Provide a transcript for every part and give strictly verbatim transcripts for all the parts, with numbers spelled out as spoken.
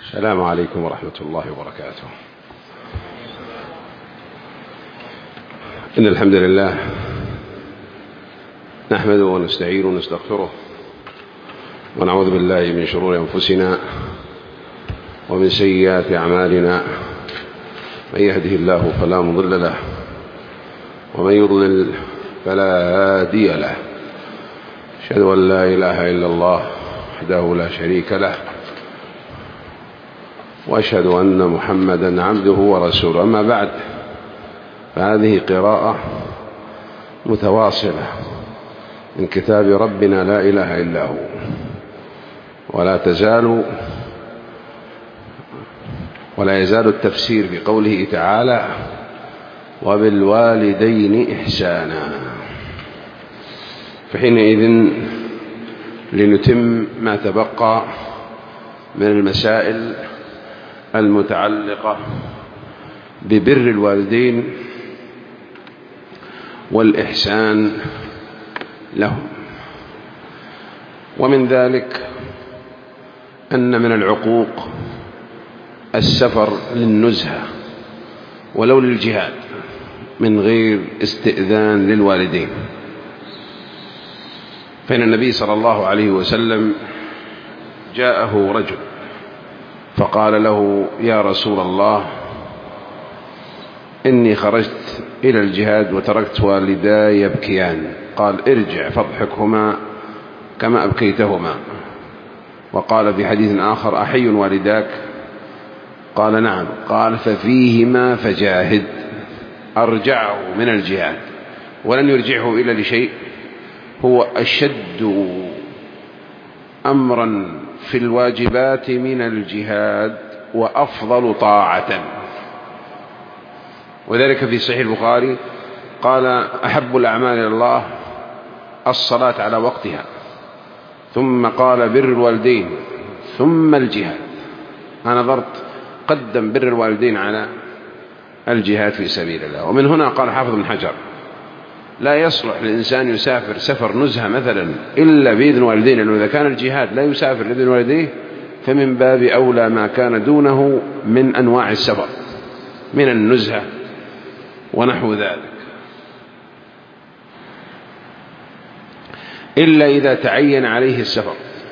السلام عليكم ورحمة الله وبركاته. إن الحمد لله نحمده ونستعينه ونستغفره ونعوذ بالله من شرور أنفسنا ومن سيئات أعمالنا، من يهده الله فلا مضل له ومن يضلل فلا هادي له. أشهد أن لا إله إلا الله وحده لا شريك له، وأشهد أن محمدا عبده ورسوله. أما بعد، فهذه قراءة متواصلة من كتاب ربنا لا إله إلا هو، ولا تزال ولا يزال التفسير بقوله تعالى: وبالوالدين إحسانا. فحينئذ لنتم ما تبقى من المسائل المتعلقة ببر الوالدين والإحسان لهم. ومن ذلك أن من العقوق السفر للنزهة ولو للجهاد من غير استئذان للوالدين. فإن النبي صلى الله عليه وسلم جاءه رجل فقال له: يا رسول الله، إني خرجت إلى الجهاد وتركت والداي يبكيان. قال: ارجع فاضحكهما كما أبكيتهما. وقال في حديث آخر: أحي والداك؟ قال: نعم. قال: ففيهما فجاهد. أرجعه من الجهاد ولن يرجعه إلا لشيء هو أشد أمرا في الواجبات من الجهاد وأفضل طاعة. وذلك في صحيح البخاري قال: أحب الأعمال إلى الله الصلاة على وقتها، ثم قال: بر الوالدين، ثم الجهاد. أنا نظرت قدم بر الوالدين على الجهاد في سبيل الله. ومن هنا قال حافظ بن حجر: لا يصلح للإنسان يسافر سفر نزهة مثلا إلا بإذن والديه، لأنه إذا كان الجهاد لا يسافر بإذن والديه فمن باب أولى ما كان دونه من أنواع السفر من النزهة ونحو ذلك، إلا إذا تعين عليه السفر.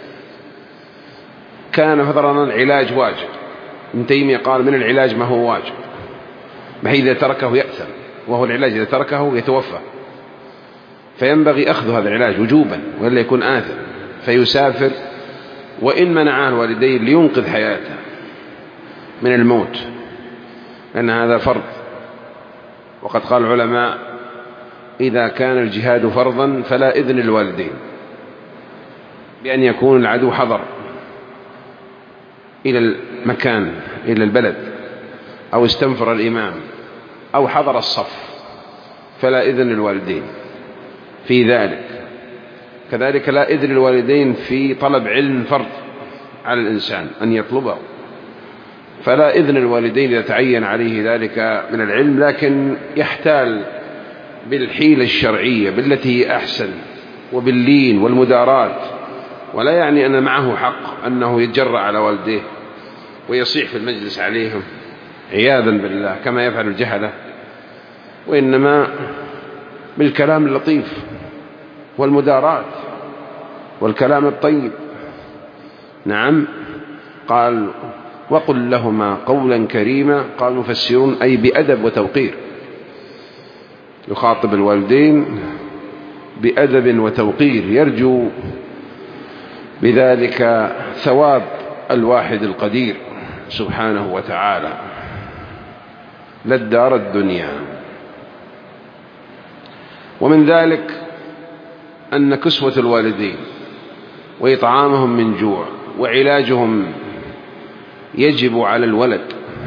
كان فرضا العلاج واجب، ابن تيمية قال: من العلاج ما هو واجب، ما إذا تركه يأثم، وهو العلاج إذا تركه يتوفى، فينبغي أخذ هذا العلاج وجوبا ولا يكون آثم، فيسافر وإن منعه الوالدين لينقذ حياته من الموت، لأن هذا فرض. وقد قال العلماء: إذا كان الجهاد فرضا فلا إذن الوالدين، بأن يكون العدو حضر إلى المكان إلى البلد، أو استنفر الإمام، أو حضر الصف، فلا إذن الوالدين في ذلك. كذلك لا إذن الوالدين في طلب علم فرض على الإنسان أن يطلبه، فلا إذن الوالدين إذا تعين عليه ذلك من العلم، لكن يحتال بالحيلة الشرعية بالتي هي أحسن وباللين والمدارات، ولا يعني أن معه حق أنه يتجرأ على والديه ويصيح في المجلس عليهم عياذا بالله كما يفعل الجهلة، وإنما بالكلام اللطيف والمدارات والكلام الطيب. نعم. قال: وقل لهما قولا كريما. قال المفسرون: أي بأدب وتوقير، يخاطب الوالدين بأدب وتوقير، يرجو بذلك ثواب الواحد القدير سبحانه وتعالى، لا الدار الدنيا. ومن ذلك أن كسوة الوالدين وإطعامهم من جوع وعلاجهم يجب على الولد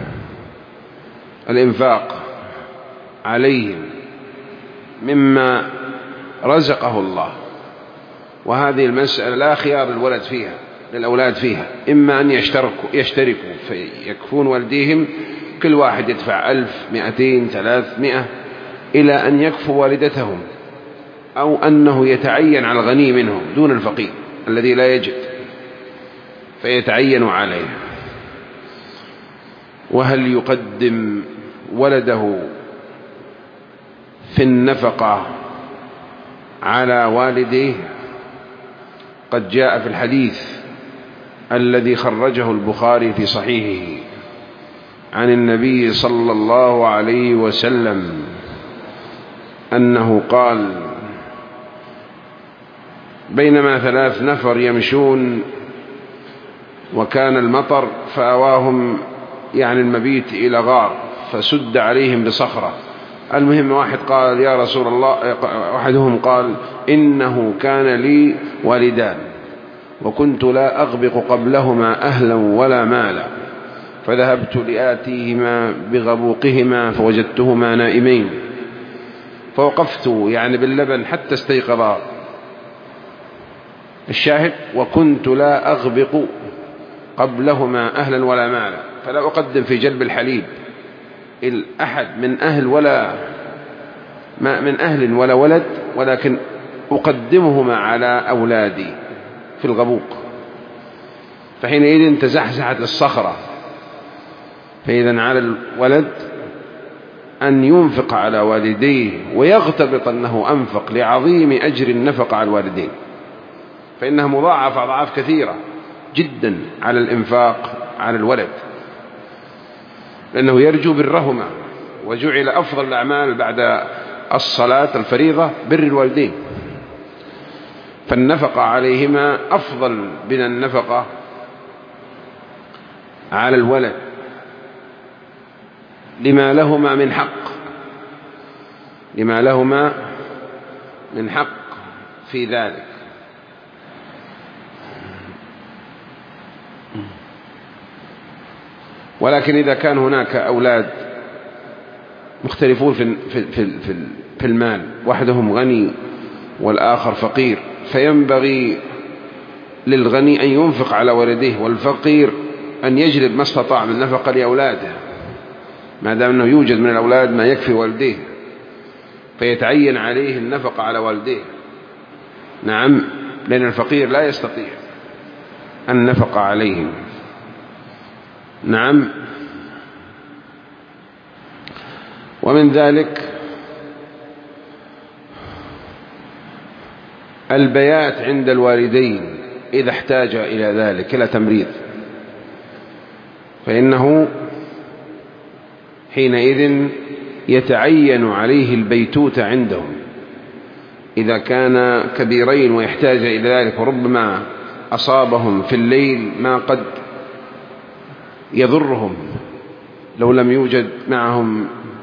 الإنفاق عليهم مما رزقه الله. وهذه المسألة لا خيار للولد فيها للأولاد فيها، إما أن يشتركوا يشتركوا فيكفون والديهم، كل واحد يدفع ألف، مئتين، ثلاثمائة، إلى أن يكفوا والدتهم، أو أنه يتعين على الغني منهم دون الفقير الذي لا يجد، فيتعين عليه. وهل يقدم ولده في النفقة على والديه؟ قد جاء في الحديث الذي خرجه البخاري في صحيحه عن النبي صلى الله عليه وسلم أنه قال: بينما ثلاث نفر يمشون وكان المطر فأواهم يعني المبيت إلى غار فسد عليهم بصخرة. المهم واحد قال: يا رسول الله، أحدهم قال: إنه كان لي والدان وكنت لا أغبق قبلهما أهلا ولا مالا، فذهبت لآتيهما بغبوقهما فوجدتهما نائمين، فوقفت يعني باللبن حتى استيقظا. الشاهد: وكنت لا أغبق قبلهما أهلا ولا مالا، فلا أقدم في جلب الحليب الأحد من أهل ولا ما من أهل ولا ولد، ولكن أقدمهما على أولادي في الغبوق. فحينئذ تزحزحت الصخرة. فإذا على الولد أن ينفق على والديه ويغتبط أنه أنفق لعظيم أجر النفق على الوالدين، فإنها مضاعفة أضعاف كثيرة جدا على الإنفاق على الولد، لأنه يرجو برهما. وجعل أفضل الأعمال بعد الصلاة الفريضة بر الوالدين، فالنفقة عليهما أفضل من النفقة على الولد لما لهما من حق لما لهما من حق في ذلك. ولكن إذا كان هناك أولاد مختلفون في في في في المال، واحدهم غني والآخر فقير، فينبغي للغني أن ينفق على ولده، والفقير أن يجلب ما استطاع من نفقة لأولاده، ما دام أنه يوجد من الأولاد ما يكفي والديه، فيتعين عليه النفقة على والديه. نعم، لأن الفقير لا يستطيع النفقة عليهم. نعم. ومن ذلك البيات عند الوالدين إذا احتاج إلى ذلك إلى تمريض، فإنه حينئذ يتعين عليه البيتوت عندهم إذا كان كبيرين ويحتاج إلى ذلك، وربما أصابهم في الليل ما قد يضرهم لو لم يوجد معهم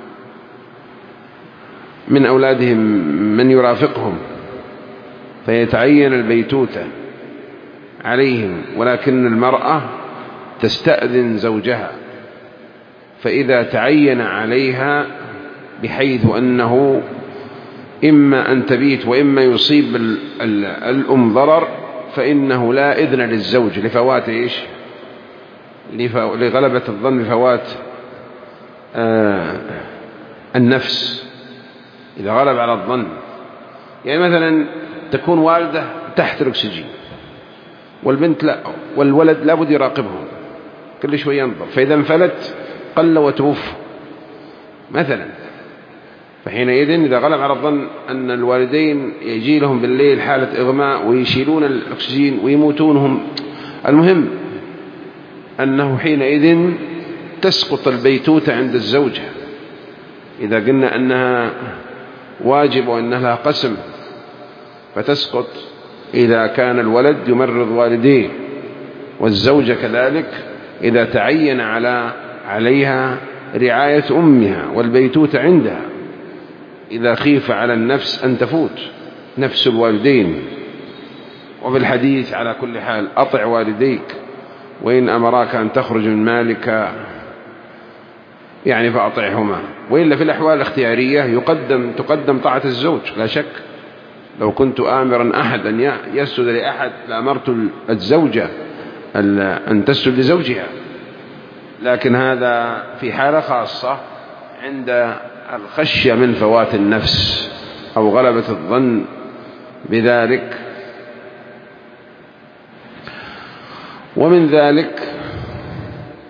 من أولادهم من يرافقهم، فيتعين البيتوتة عليهم. ولكن المرأة تستأذن زوجها، فإذا تعين عليها بحيث أنه إما أن تبيت وإما يصيب الأم ضرر، فإنه لا إذن للزوج لفوات إيش لغلبة الظن بفوات آه النفس إذا غلب على الظن. يعني مثلا تكون والدة تحت الأكسجين والبنت لا، والولد لابد يراقبهم كل شوي ينظر، فإذا انفلت قل وتوفى مثلا، فحينئذ إذا غلب على الظن أن الوالدين يجي لهم بالليل حالة إغماء ويشيلون الأكسجين ويموتونهم، المهم أنه حينئذ تسقط البيتوتة عند الزوجة. إذا قلنا أنها واجب وأنها لها قسم فتسقط إذا كان الولد يمرض والديه، والزوجة كذلك إذا تعين على عليها رعاية أمها والبيتوتة عندها، إذا خيف على النفس أن تفوت نفس الوالدين. وفي الحديث على كل حال أطع والديك وإن أمراك أن تخرج من مالك يعني فأطعهما، وإلا في الأحوال الاختيارية يقدم تقدم طاعة الزوج لا شك. لو كنت آمرا أحد أن يسجد لأحد لأمرت الزوجة أن تسجد لزوجها، لكن هذا في حالة خاصة عند الخشية من فوات النفس أو غلبة الظن بذلك. ومن ذلك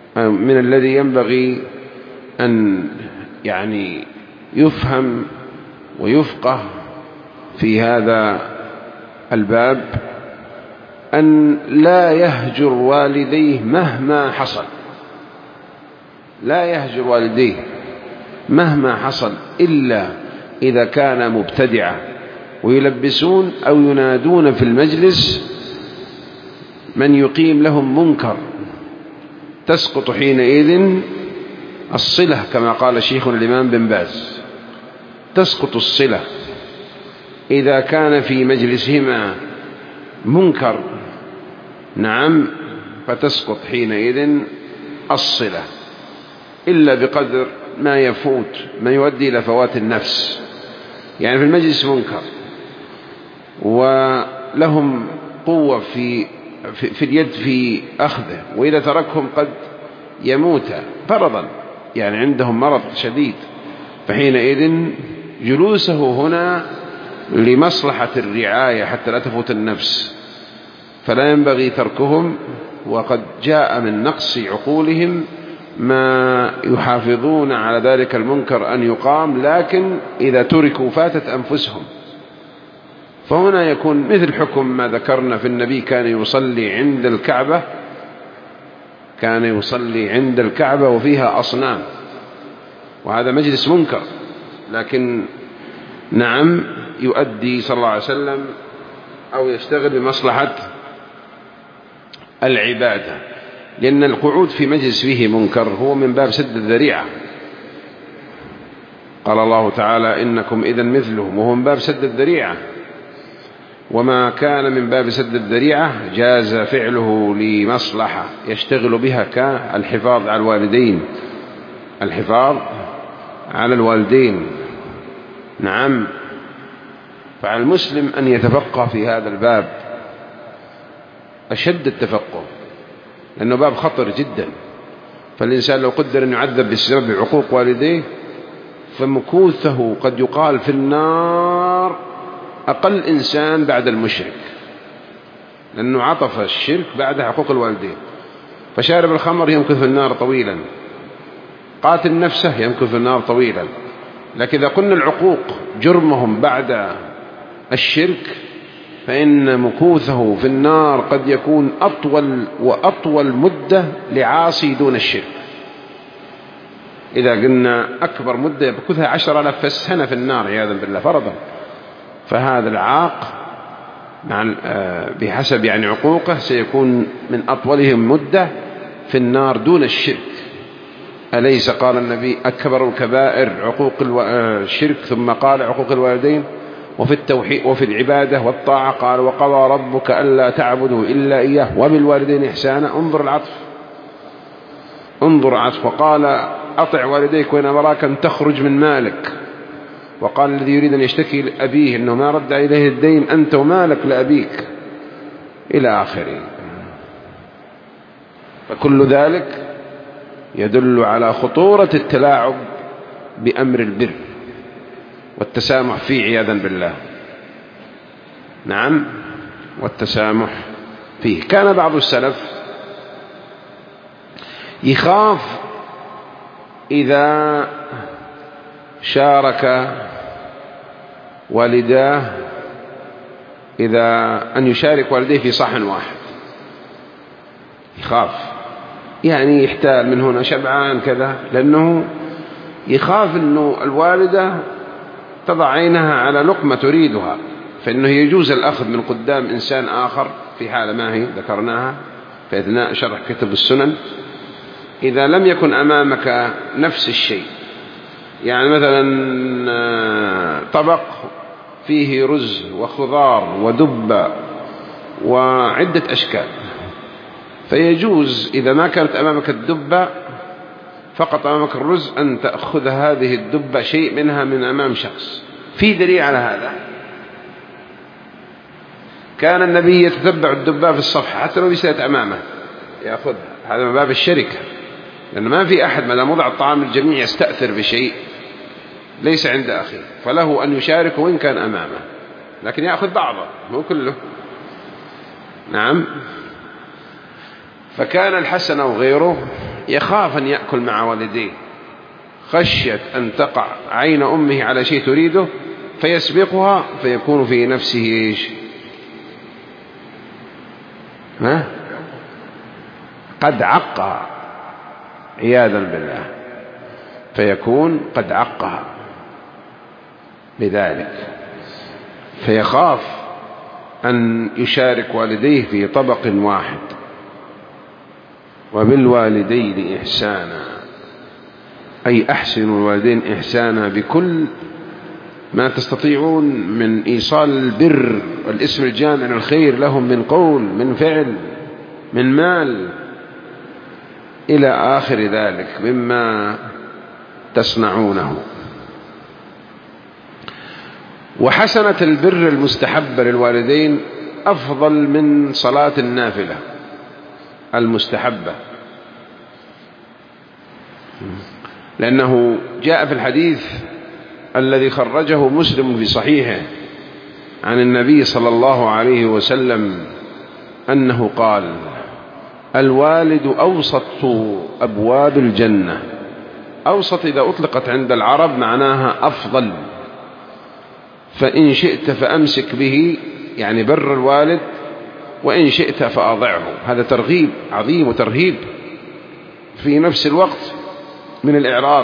من الذي ينبغي أن يعني يفهم ويفقه في هذا الباب أن لا يهجر والديه مهما حصل، لا يهجر والديه مهما حصل إلا إذا كان مبتدعا ويلبسون أو ينادون في المجلس من يقيم لهم منكر، تسقط حينئذ الصلة كما قال شيخنا الإمام بن باز، تسقط الصلة إذا كان في مجلسهما منكر، نعم، فتسقط حينئذ الصلة إلا بقدر ما يفوت ما يؤدي إلى فوات النفس. يعني في المجلس منكر ولهم قوة في في, في اليد في أخذه، وإذا تركهم قد يموت فرضا، يعني عندهم مرض شديد، فحينئذ جلوسه هنا لمصلحة الرعاية حتى لا تفوت النفس، فلا ينبغي تركهم، وقد جاء من نقص عقولهم ما يحافظون على ذلك المنكر أن يقام، لكن إذا تركوا فاتت أنفسهم. فهنا يكون مثل حكم ما ذكرنا في النبي كان يصلي عند الكعبة، كان يصلي عند الكعبة وفيها أصنام، وهذا مجلس منكر، لكن نعم يؤدي صلى الله عليه وسلم أو يشتغل بمصلحة العبادة، لأن القعود في مجلس فيه منكر هو من باب سد الذريعة. قال الله تعالى إنكم إذا مثلهم، وهو من باب سد الذريعة، وما كان من باب سد الذريعة جاز فعله لمصلحة يشتغل بها كالحفاظ على الوالدين، الحفاظ على الوالدين، نعم. فعلى المسلم أن يتفقه في هذا الباب أشد التفقه، لأنه باب خطر جدا. فالإنسان لو قدر أن يعذب بسبب عقوق والديه فمكوثه قد يقال في النار أقل إنسان بعد المشرك، لأنه عطف الشرك بعد حقوق الوالدين. فشارب الخمر يمكث في النار طويلا، قاتل نفسه يمكث في النار طويلا. لكن إذا قلنا العقوق جرمهم بعد الشرك فإن مكوثه في النار قد يكون أطول وأطول مدة لعاصي دون الشرك. إذا قلنا أكبر مدة يمكثها عشر آلاف سنة في النار عياذا بالله فرضا، فهذا العاق مع بحسب يعني عقوقه سيكون من أطولهم مدة في النار دون الشرك. أليس قال النبي أكبر الكبائر عقوق الشرك، ثم قال عقوق الوالدين، وفي التوحيد وفي العبادة والطاعة قال وقضى ربك ألا تعبدوا إلا إياه وبالوالدين إحسانا. انظر العطف، انظر العطف. وقال أطع والديك وإن أمراك أن تخرج من مالك. وقال الذي يريد أن يشتكي لأبيه أنه ما رد إليه الدين أنت ومالك لأبيك إلى آخره. فكل ذلك يدل على خطورة التلاعب بأمر البر والتسامح فيه عياذا بالله، نعم، والتسامح فيه. كان بعض السلف يخاف إذا شارك والداه إذا أن يشارك والديه في صحن واحد، يخاف يعني يحتال من هنا شبعان كذا، لأنه يخاف أنه الوالدة تضع عينها على لقمة تريدها، فإنه يجوز الأخذ من قدام إنسان آخر في حالة ما هي ذكرناها في أثناء شرح كتب السنن. إذا لم يكن أمامك نفس الشيء، يعني مثلا طبق فيه رز وخضار ودبة وعدة أشكال، فيجوز إذا ما كانت أمامك الدبة فقط أمامك الرز أن تأخذ هذه الدبة شيء منها من أمام شخص. في دليل على هذا، كان النبي يتتبع الدبة في الصفحة حتى لو بيسألت أمامه يأخذها، هذا من باب الشركة، لأن ما في أحد ما دام وضع الطعام الجميع يستأثر بشيء ليس عند أخيه، فله أن يشارك وإن كان أمامه، لكن يأخذ بعضه مو كله، نعم. فكان الحسن وغيره يخاف أن يأكل مع والديه خشية أن تقع عين أمه على شيء تريده فيسبقها فيكون في نفسه إيش؟ ها؟ قد عقها عياذا بالله، فيكون قد عقها بذلك، فيخاف أن يشارك والديه في طبق واحد. وبالوالدين إحسانا، أي أحسنوا الوالدين إحسانا بكل ما تستطيعون من إيصال البر والاسم الجامع الخير لهم من قول، من فعل، من مال، إلى آخر ذلك مما تصنعونه. وحسنة البر المستحبة للوالدين أفضل من صلاة النافلة المستحبة، لأنه جاء في الحديث الذي خرجه مسلم في صحيحه عن النبي صلى الله عليه وسلم أنه قال: الوالد أوسط أبواب الجنة. أوسط إذا أطلقت عند العرب معناها أفضل، فإن شئت فأمسك به، يعني بر الوالد، وإن شئت فأضعه. هذا ترغيب عظيم وترهيب في نفس الوقت من الإعراض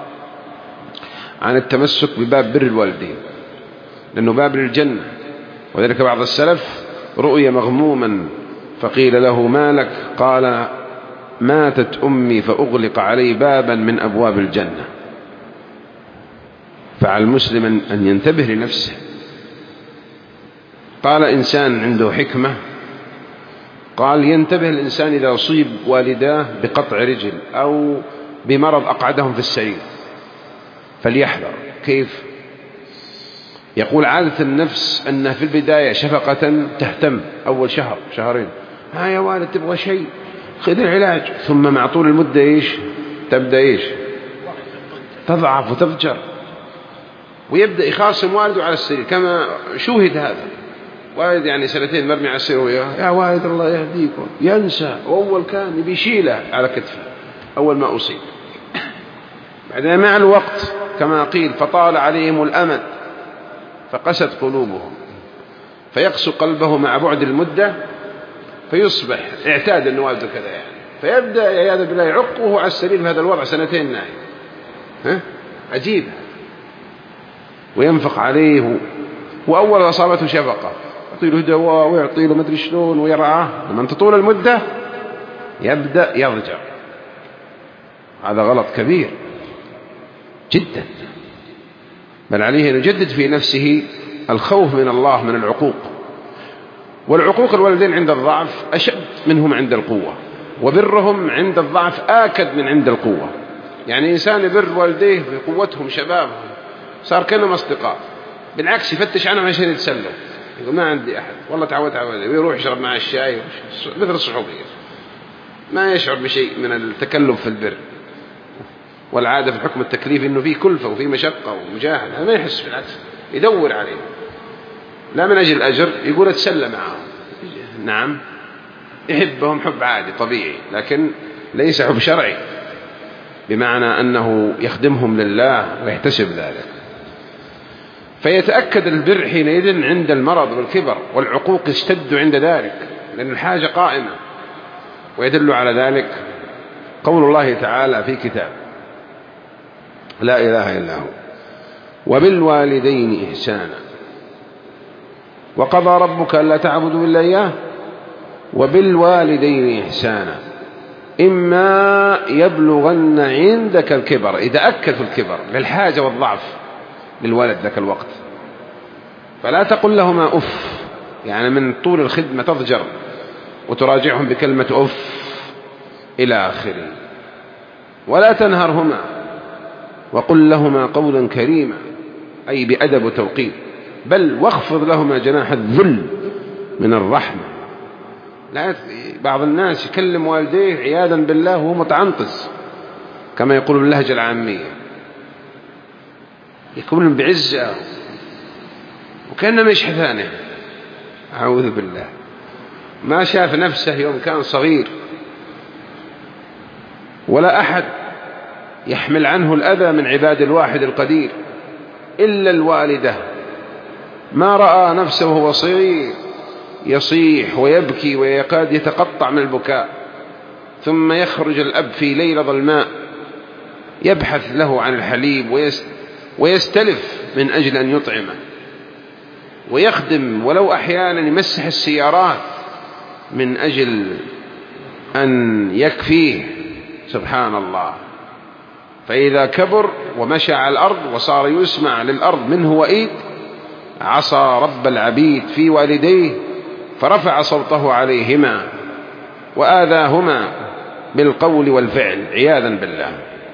عن التمسك بباب بر الوالدين، لأنه باب للجنة. وذلك بعض السلف رؤي مغموما فقيل له: ما لك؟ قال: ماتت أمي فأغلق علي بابا من أبواب الجنة. فعلى المسلم أن ينتبه لنفسه. قال إنسان عنده حكمة، قال: ينتبه الإنسان إذا أصيب والداه بقطع رجل أو بمرض أقعدهم في السرير فليحذر. كيف؟ يقول: عادة النفس أنها في البداية شفقة تهتم أول شهر شهرين، ها يا والد تبغى شيء خذ العلاج، ثم مع طول المدة إيش؟ تبدأ إيش؟ تضعف وتفجر، ويبدأ يخاصم والده على السرير. كما شوهد هذا، والد يعني سنتين مرمي على السرير ويا يا والد الله يهديكم، ينسى، وأول كان يبي يشيله على كتفه أول ما أصيب. بعدين مع الوقت كما قيل فطال عليهم الأمد فقست قلوبهم، فيقسو قلبه مع بعد المدة، فيصبح اعتاد أن والده كذا يعني، فيبدأ عياذا بالله يعقه على السرير في هذا الوضع سنتين نايم. ها؟ عجيب. وينفق عليه، وأول أصابته شفقة يعطي له دواء ويعطي له مدري شلون ويرعاه، لما تطول المدة يبدأ يضجر. هذا غلط كبير جدا، بل عليه أن يجدد في نفسه الخوف من الله من العقوق. والعقوق الوالدين عند الضعف أشد منهم عند القوة، وبرهم عند الضعف آكد من عند القوة. يعني إنسان يبر والديه بقوتهم شبابهم صار كأنهم أصدقاء، بالعكس يفتش عنهم عشان يتسلوا، يقول ما عندي أحد والله تعود عودي، ويروح يشرب معه الشاي مثل الصحوبية، ما يشعر بشيء من التكلف في البر. والعادة في الحكم التكليفي أنه فيه كلفة وفيه مشقة ومجاهدة، ما يحس، بالعكس يدور عليه، لا من أجل الأجر، يقول أتسلى معهم. نعم يحبهم حب عادي طبيعي، لكن ليس حب شرعي، بمعنى أنه يخدمهم لله ويحتسب ذلك. فيتأكد البر حينئذ عند المرض والكبر، والعقوق يشتد عند ذلك لأن الحاجة قائمة. ويدل على ذلك قول الله تعالى في كتاب لا إله إلا هو: وبالوالدين إحسانا وقضى ربك ألا تعبدوا إلا إياه وبالوالدين إحسانا إما يبلغن عندك الكبر. إذا أكد في الكبر للحاجة والضعف للولد ذاك الوقت، فلا تقل لهما أف، يعني من طول الخدمة تضجر وتراجعهم بكلمة أف إلى آخره. ولا تنهرهما وقل لهما قولا كريما، أي بأدب وتوقير، بل واخفض لهما جناح الذل من الرحمة. لا، بعض الناس يكلم والديه عياذا بالله وهو متعنطز كما يقول باللهجة العامية، يكون بعزة وكأنما يشحثانه، أعوذ بالله، ما شاف نفسه يوم كان صغير. ولا أحد يحمل عنه الأذى من عباد الواحد القدير إلا الوالدة. ما رأى نفسه وهو صغير يصيح ويبكي ويكاد يتقطع من البكاء، ثم يخرج الأب في ليلة ظلماء يبحث له عن الحليب ويستلف من أجل أن يطعمه، ويخدم ولو أحيانا يمسح السيارات من أجل أن يكفيه. سبحان الله. فإذا كبر ومشى على الأرض وصار يسمع للأرض منه وإيد، عصى رب العبيد في والديه فرفع صوته عليهما وآذاهما بالقول والفعل عياذا بالله.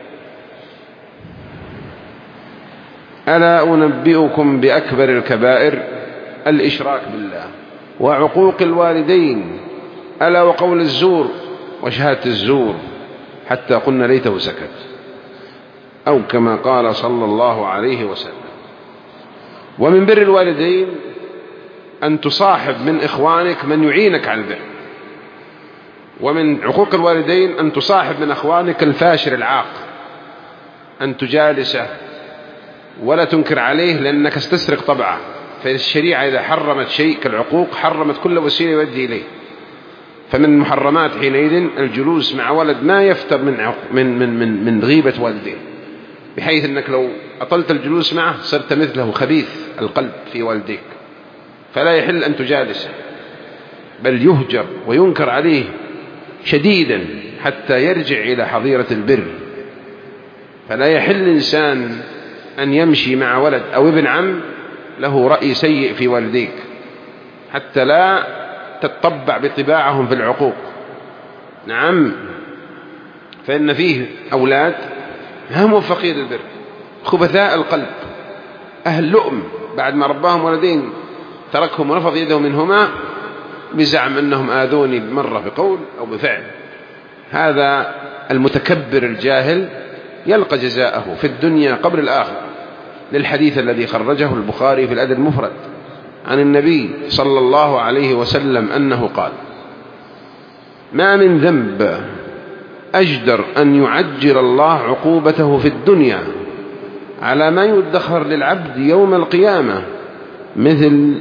ألا أنبئكم بأكبر الكبائر الإشراك بالله وعقوق الوالدين، ألا وقول الزور وشهادة الزور، حتى قلنا ليته سكت، أو كما قال صلى الله عليه وسلم. ومن بر الوالدين أن تصاحب من إخوانك من يعينك على البر، ومن عقوق الوالدين أن تصاحب من أخوانك الفاشر العاق، أن تجالسه ولا تنكر عليه لأنك استسرق طبعه. فالشريعة إذا حرمت شيء كالعقوق حرمت كل وسيلة يؤدي إليه. فمن المحرمات حينئذ الجلوس مع ولد ما يفتر من من من من, من غيبة والديه، بحيث أنك لو أطلت الجلوس معه صرت مثله خبيث القلب في والديك، فلا يحل أن تجالسه، بل يهجر وينكر عليه شديدا حتى يرجع إلى حظيرة البر. فلا يحل إنسان أن يمشي مع ولد أو ابن عم له رأي سيء في والديك، حتى لا تتطبع بطباعهم في العقوق. نعم، فإن فيه أولاد هم فقير البر، خبثاء القلب، أهل لؤم، بعد ما رباهم ولدين تركهم ونفض يده منهما بزعم أنهم آذوني مرة بقول أو بفعل. هذا المتكبر الجاهل يلقى جزاءه في الدنيا قبل الآخرة، للحديث الذي خرجه البخاري في الأدب المفرد عن النبي صلى الله عليه وسلم أنه قال: ما من ذنب أجدر أن يعجل الله عقوبته في الدنيا على ما يدخر للعبد يوم القيامة مثل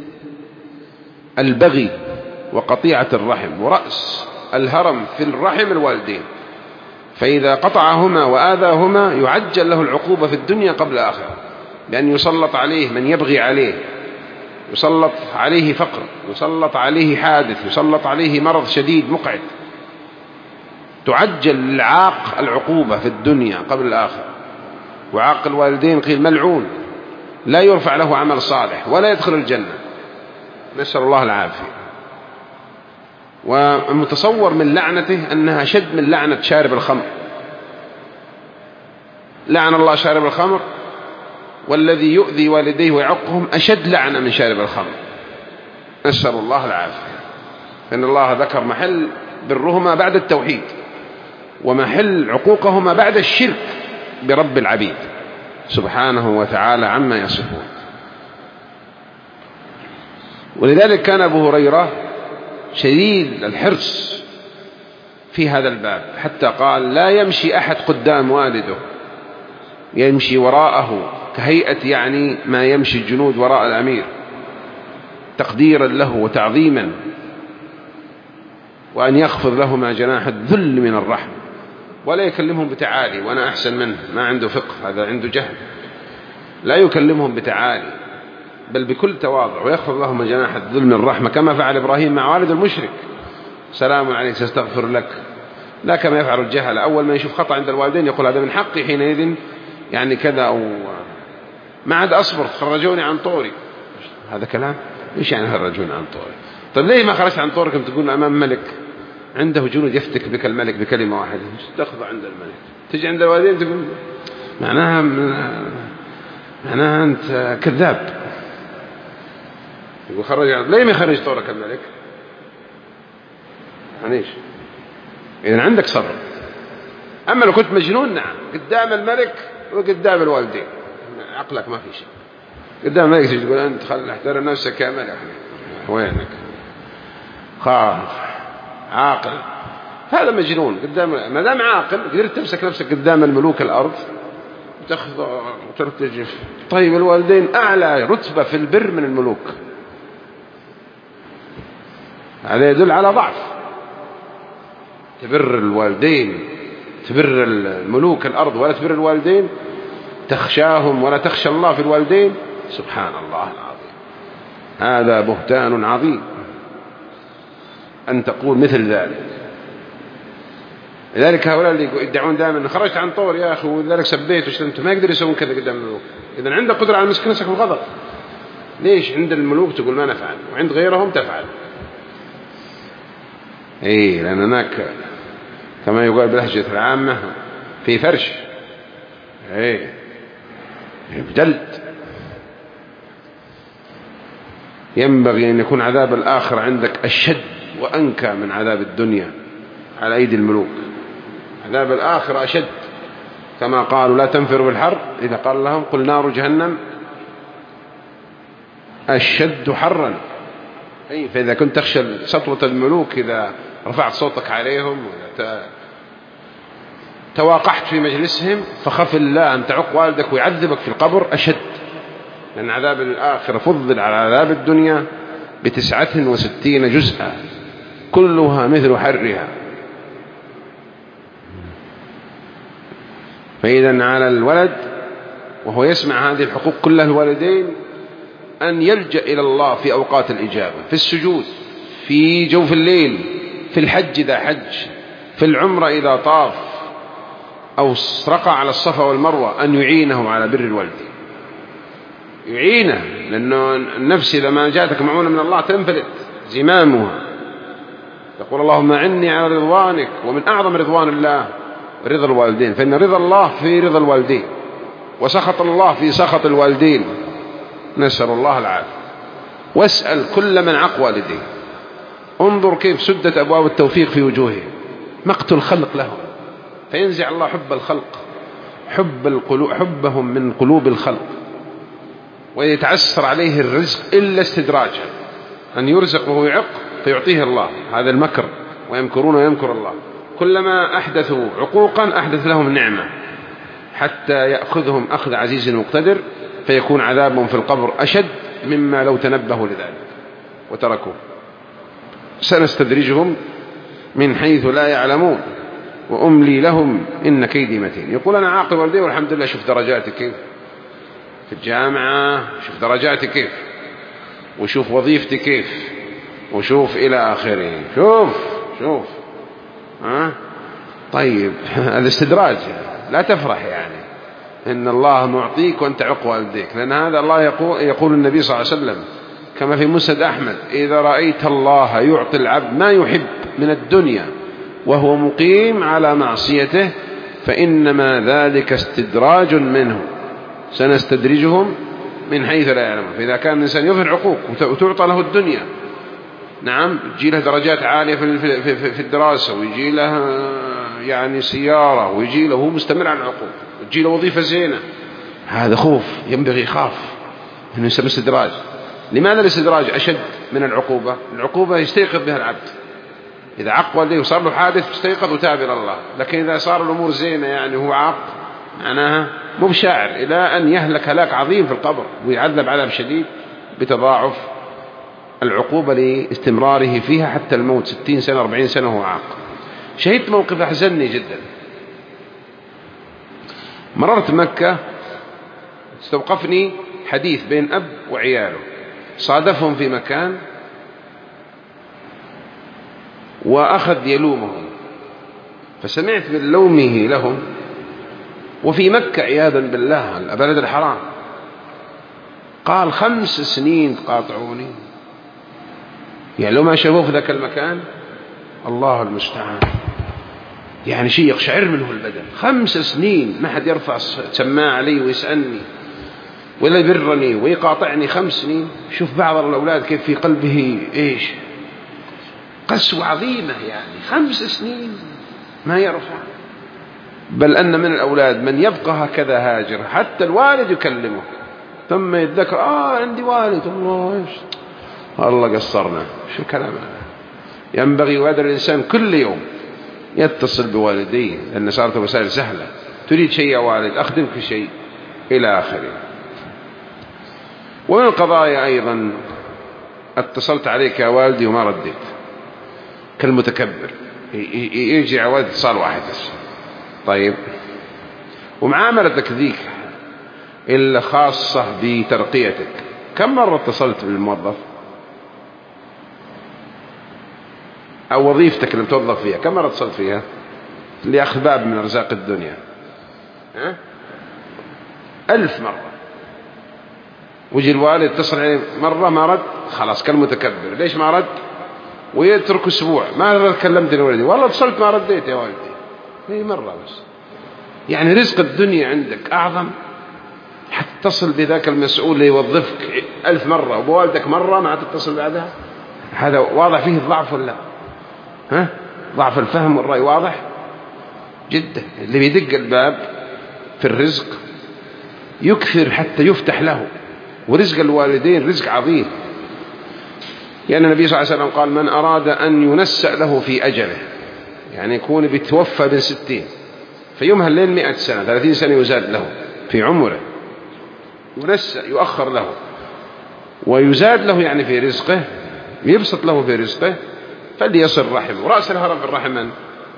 البغي وقطيعة الرحم ورأس الهرم في الرحم الوالدين، فإذا قطعهما وآذاهما يعجل له العقوبة في الدنيا قبل الآخرة، لأن يسلط عليه من يبغي عليه، يسلط عليه فقر، يسلط عليه حادث، يسلط عليه مرض شديد مقعد، تعجل للعاق العقوبة في الدنيا قبل الآخرة. وعاق الوالدين قيل ملعون، لا يرفع له عمل صالح ولا يدخل الجنة، نسأل الله العافية. ومتصور من لعنته أنها شد من لعنة شارب الخمر، لعن الله شارب الخمر، والذي يؤذي والديه ويعقهم أشد لعنة من شارب الخمر، نسأل الله العافية. فإن الله ذكر محل برهما بعد التوحيد، ومحل عقوقهما بعد الشرك برب العبيد سبحانه وتعالى عما يصفون. ولذلك كان أبو هريرة شديد الحرص في هذا الباب، حتى قال: لا يمشي أحد قدام والده، يمشي وراءه كهيئة يعني ما يمشي الجنود وراء الأمير، تقديرا له وتعظيما، وأن يخفض لهما جناح الذل من الرحمة، ولا يكلمهم بتعالي وأنا أحسن منه، ما عنده فقه، هذا عنده جهل. لا يكلمهم بتعالي بل بكل تواضع، ويخفض لهما جناح الذل من الرحمة، كما فعل إبراهيم مع والد المشرك: سلام عليك سأستغفر لك. لا كما يفعل الجهل، أول ما يشوف خطأ عند الوالدين يقول هذا من حقي حينئذ يعني كذا، أو ما عاد أصبر خرجوني عن طوري. هذا كلام؟ إيش يعني خرجوني عن طوري؟ طيب ليه ما خرجت عن طورك تقول أمام ملك عنده جنود يفتك بك الملك بكلمة واحدة، تخضع عند الملك، تجي عند الوالدين تقول معناها معناها أنت كذاب. يقول خرج عن... ليه ما يخرج طورك الملك؟ عنيش. إذن عندك صبر. أما لو كنت مجنون، نعم، قدام الملك وقدام الوالدين عقلك ما في شيء. قدام الملك تقول أنت خل احترم نفسك يا ملك، وينك؟ خاف عاقل. هذا مجنون قدام، ما دام عاقل قدرت تمسك نفسك قدام الملوك الأرض وتخضع وترتجف. طيب الوالدين أعلى رتبة في البر من الملوك، هذا يدل على ضعف. تبر الوالدين، تبر الملوك الأرض ولا تبر الوالدين، تخشاهم ولا تخشى الله في الوالدين، سبحان الله العظيم. هذا بهتان عظيم أن تقول مثل ذلك. لذلك هؤلاء اللي يدعون دائما خرجت عن طور يا أخي ولذلك سبيت وشلمت، ما يقدر يسوون كذا قدام الملوك. إذن عندك قدرة على مسك نفسك بالغضب، ليش عند الملوك تقول ما نفعل وعند غيرهم تفعل؟ إيه، لأن هناك كما يقال بلهجة العامة في فرش، إيه بدلت. ينبغي أن يكون عذاب الآخرة عندك أشد وأنكى من عذاب الدنيا على أيدي الملوك. عذاب الآخرة أشد، كما قالوا لا تنفروا بالحر، إذا قال لهم قل نار جهنم أشد حرا. أي فإذا كنت تخشى سطوة الملوك إذا رفعت صوتك عليهم تواقحت في مجلسهم فخف الله أن تعق والدك ويعذبك في القبر أشد، لأن عذاب الآخرة فضل على عذاب الدنيا بتسعة وستين جزءا كلها مثل حرها. فإذا على الولد وهو يسمع هذه الحقوق كلها الوالدين أن يلجأ إلى الله في أوقات الإجابة، في السجود، في جوف الليل، في الحج إذا حج، في العمرة إذا طاف أو رقع على الصفا والمروة، أن يعينه على بر الوالدين، يعينه، لأنه النفس إذا ما جاءتك معونة من الله تنفلت زمامها. يقول اللهم أعني على رضوانك، ومن أعظم رضوان الله رضا الوالدين، فإن رضا الله في رضا الوالدين وسخط الله في سخط الوالدين، نسأل الله العافية. واسأل كل من عق والديه، انظر كيف سدت أبواب التوفيق في وجوههم، مقت الخلق لهم، فينزع الله حب الخلق، حب القلوب، حبهم من قلوب الخلق، ويتعسر عليه الرزق إلا استدراجا، أن يرزق وهو يعق فيعطيه الله، هذا المكر، ويمكرون ويمكر الله. كلما أحدثوا عقوقا أحدث لهم نعمة حتى يأخذهم أخذ عزيز مقتدر، فيكون عذابهم في القبر أشد مما لو تنبهوا لذلك وتركوه. سنستدرجهم من حيث لا يعلمون وأملي لهم إن كيدي متين. يقول أنا عاقل والدي والحمد لله، شوف درجاتي كيف في الجامعة، شوف درجاتي كيف، وشوف وظيفتي كيف، وشوف إلى آخره، شوف شوف ها. طيب الاستدراج لا تفرح يعني إن الله معطيك وأنت عق والديك، لأن هذا الله يقول, يقول النبي صلى الله عليه وسلم كما في مسند أحمد: إذا رأيت الله يعطي العبد ما يحب من الدنيا وهو مقيم على معصيته فإنما ذلك استدراج منه، سنستدرجهم من حيث لا يعلمون. فإذا كان الإنسان يظهر عقوق وتعطى له الدنيا، نعم، يجي له درجات عالية في الدراسة، ويجي له يعني سيارة، ويجي له هو مستمر على العقوق، ويجي له وظيفة زينة، هذا خوف، ينبغي يخاف إنه يسمى استدراج. لماذا الاستدراج أشد من العقوبة؟ العقوبة يستيقظ بها العبد، إذا عق والديه وصار له حادث استيقظ وتاب إلى الله، لكن إذا صار الأمور زينة يعني هو عق معناها مو بشاعر، إلى أن يهلك هلاك عظيم في القبر ويعذب عذاب شديد بتضاعف العقوبة لاستمراره فيها حتى الموت، ستين سنة أربعين سنة وهو عاق. شهدت موقف أحزنني جدا. مررت مكة، استوقفني حديث بين أب وعياله، صادفهم في مكان وأخذ يلومهم، فسمعت من لومه لهم وفي مكة عياذا بالله البلد الحرام. قال خمس سنين تقاطعوني، يعني لو ما شافوه في ذاك المكان الله المستعان، يعني شيء يقشعر منه البدن. خمس سنين ما حد يرفع سماعة علي ويسألني ولا يبرني ويقاطعني، خمس سنين. شوف بعض الأولاد كيف في قلبه إيش قسوة عظيمة، يعني خمس سنين ما يرفع. بل أن من الأولاد من يبقى هكذا هاجر حتى الوالد يكلمه ثم يتذكر آه عندي والد، الله إيش الله قصرنا. شو الكلام هذا؟ ينبغي وهذا الإنسان كل يوم يتصل بوالديه، لأن صارت الوسائل سهلة. تريد شيء يا والد أخدمك في شيء إلى آخره. ومن القضايا أيضا اتصلت عليك يا والدي وما رديت، كالمتكبر يجي على والد اتصال واحد بس. طيب، ومعاملتك ذيك إلا خاصة بترقيتك، كم مرة اتصلت بالموظف أو وظيفتك اللي بتوظف فيها كم مرة اتصلت فيها اللي أخذ باب من أرزاق الدنيا؟ ها؟ ألف مرة. ويجي الوالد اتصل عليه مرة ما رد، خلاص كالمتكبر. ليش ما رد؟ ويترك أسبوع ما تكلمت لولدي، والله اتصلت ما رديت يا والدي. هي مرة بس. يعني رزق الدنيا عندك أعظم حتى تتصل بذاك المسؤول اللي يوظفك ألف مرة، وبوالدك مرة ما تتصل بعدها. هذا واضح فيه الضعف ولا؟ ها؟ ضعف الفهم والرأي واضح جدا. اللي بيدق الباب في الرزق يكثر حتى يفتح له، ورزق الوالدين رزق عظيم. يعني النبي صلى الله عليه وسلم قال: من أراد أن ينسأ له في أجله، يعني يكون بيتوفى بين ستين فيمهل لين مئة سنة، ثلاثين سنة يزاد له في عمره، ينسأ يؤخر له ويزاد له يعني في رزقه، يبسط له في رزقه، فليصل رحمه. ورأس الهرم في الرحم من؟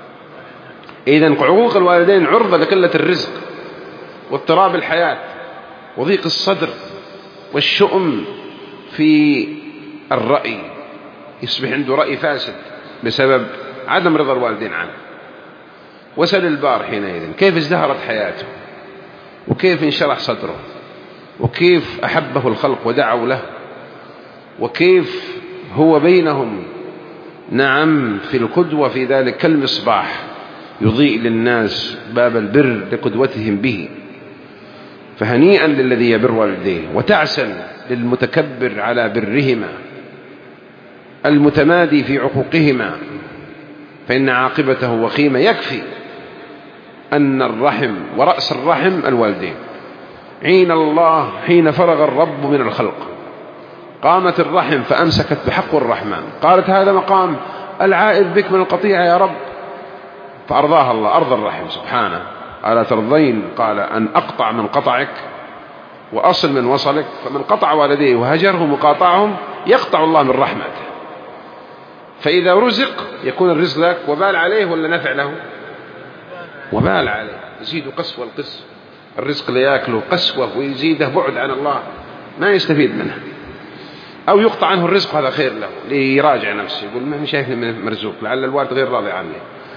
إذن عقوق الوالدين عرضة لقلة الرزق واضطراب الحياة وضيق الصدر والشؤم في الرأي، يصبح عنده رأي فاسد بسبب عدم رضا الوالدين عنه. وسل البار حينئذ كيف ازدهرت حياته، وكيف انشرح صدره، وكيف أحبه الخلق ودعوا له، وكيف هو بينهم نعم في القدوة في ذلك كالمصباح يضيء للناس باب البر لقدوتهم به. فهنيئا للذي يبر والديه، وتعسا للمتكبر على برهما المتمادي في عقوقهما، فإن عاقبته وخيمة. يكفي أن الرحم ورأس الرحم الوالدين. عين الله حين فرغ الرب من الخلق قامت الرحم فأمسكت بحق الرحمن، قالت: هذا مقام العائد بك من القطيعة يا رب، فأرضاها الله أرض الرحم سبحانه. ألا ترضين؟ قال: أن أقطع من قطعك وأصل من وصلك. فمن قطع والديه وهجرهم وقاطعهم يقطع الله من رحمته. فإذا رزق يكون الرزق لك وبال عليه ولا نفع له؟ وبال عليه، يزيد قسوة القسوة. الرزق اللي يأكله قسوة ويزيده بعد عن الله، ما يستفيد منه. أو يقطع عنه الرزق، هذا خير له ليراجع نفسه، يقول: ما شايفني مرزوق، لعل الوالد غير راضي عني.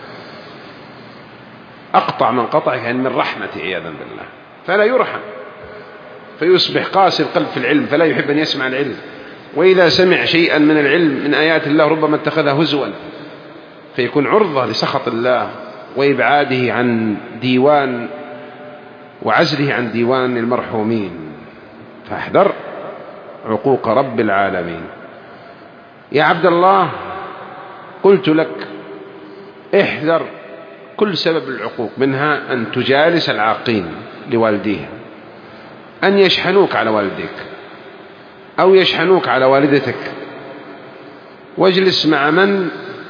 أقطع من قطعك يعني من رحمتي عياذا بالله، فلا يرحم، فيصبح قاسي القلب في العلم، فلا يحب أن يسمع العلم. وإذا سمع شيئا من العلم من آيات الله ربما اتخذها هزوا، فيكون عرضة لسخط الله وإبعاده عن ديوان وعزله عن ديوان المرحومين. فاحذر عقوق رب العالمين. يا عبد الله، قلت لك احذر كل سبب العقوق، منها أن تجالس العاقين لوالديه، أن يشحنوك على والديك أو يشحنوك على والدتك. واجلس مع من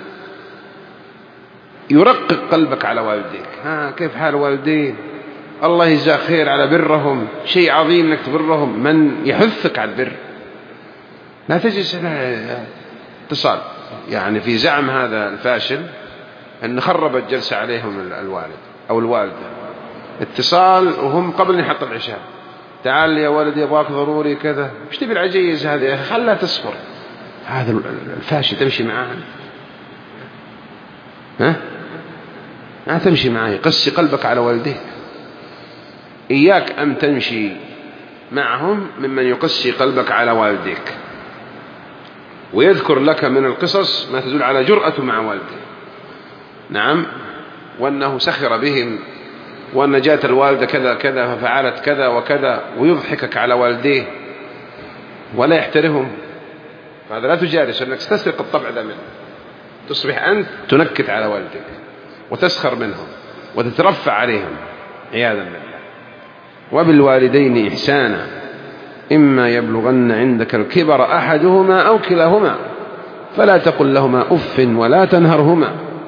يرقق قلبك على والديك. ها، كيف حال والدين؟ الله يجزاك خير على برهم، شيء عظيم انك تبرهم. من يحثك على البر، لا تجلس اتصال. يعني في زعم هذا الفاشل أن خربت جلسة عليهم الوالد أو الوالدة، اتصال وهم قبل أن يحط العشاء: تعال يا ولدي أبغاك ضروري كذا. مش تبي العجيز هذه يا أخي، خلها تصبر. هذا الفاشل تمشي معاه؟ ها؟ ما تمشي معاه. قسي قلبك على والديك. إياك أن تمشي معهم ممن يقسي قلبك على والديك، ويذكر لك من القصص ما تدل على جرأته مع والده. نعم، وأنه سخر بهم، وأن جاءت الوالدة كذا كذا ففعلت كذا وكذا، ويضحكك على والديه ولا يحترمهم. فهذا لا تجالس، أنك تستسرق الطبع ذا منه. تصبح أنت تنكت على والدك وتسخر منهم وتترفع عليهم عياذا بالله. وبالوالدين إحسانا إما يبلغن عندك الكبر أحدهما أو كلاهما فلا تقل لهما أف ولا تنهرهما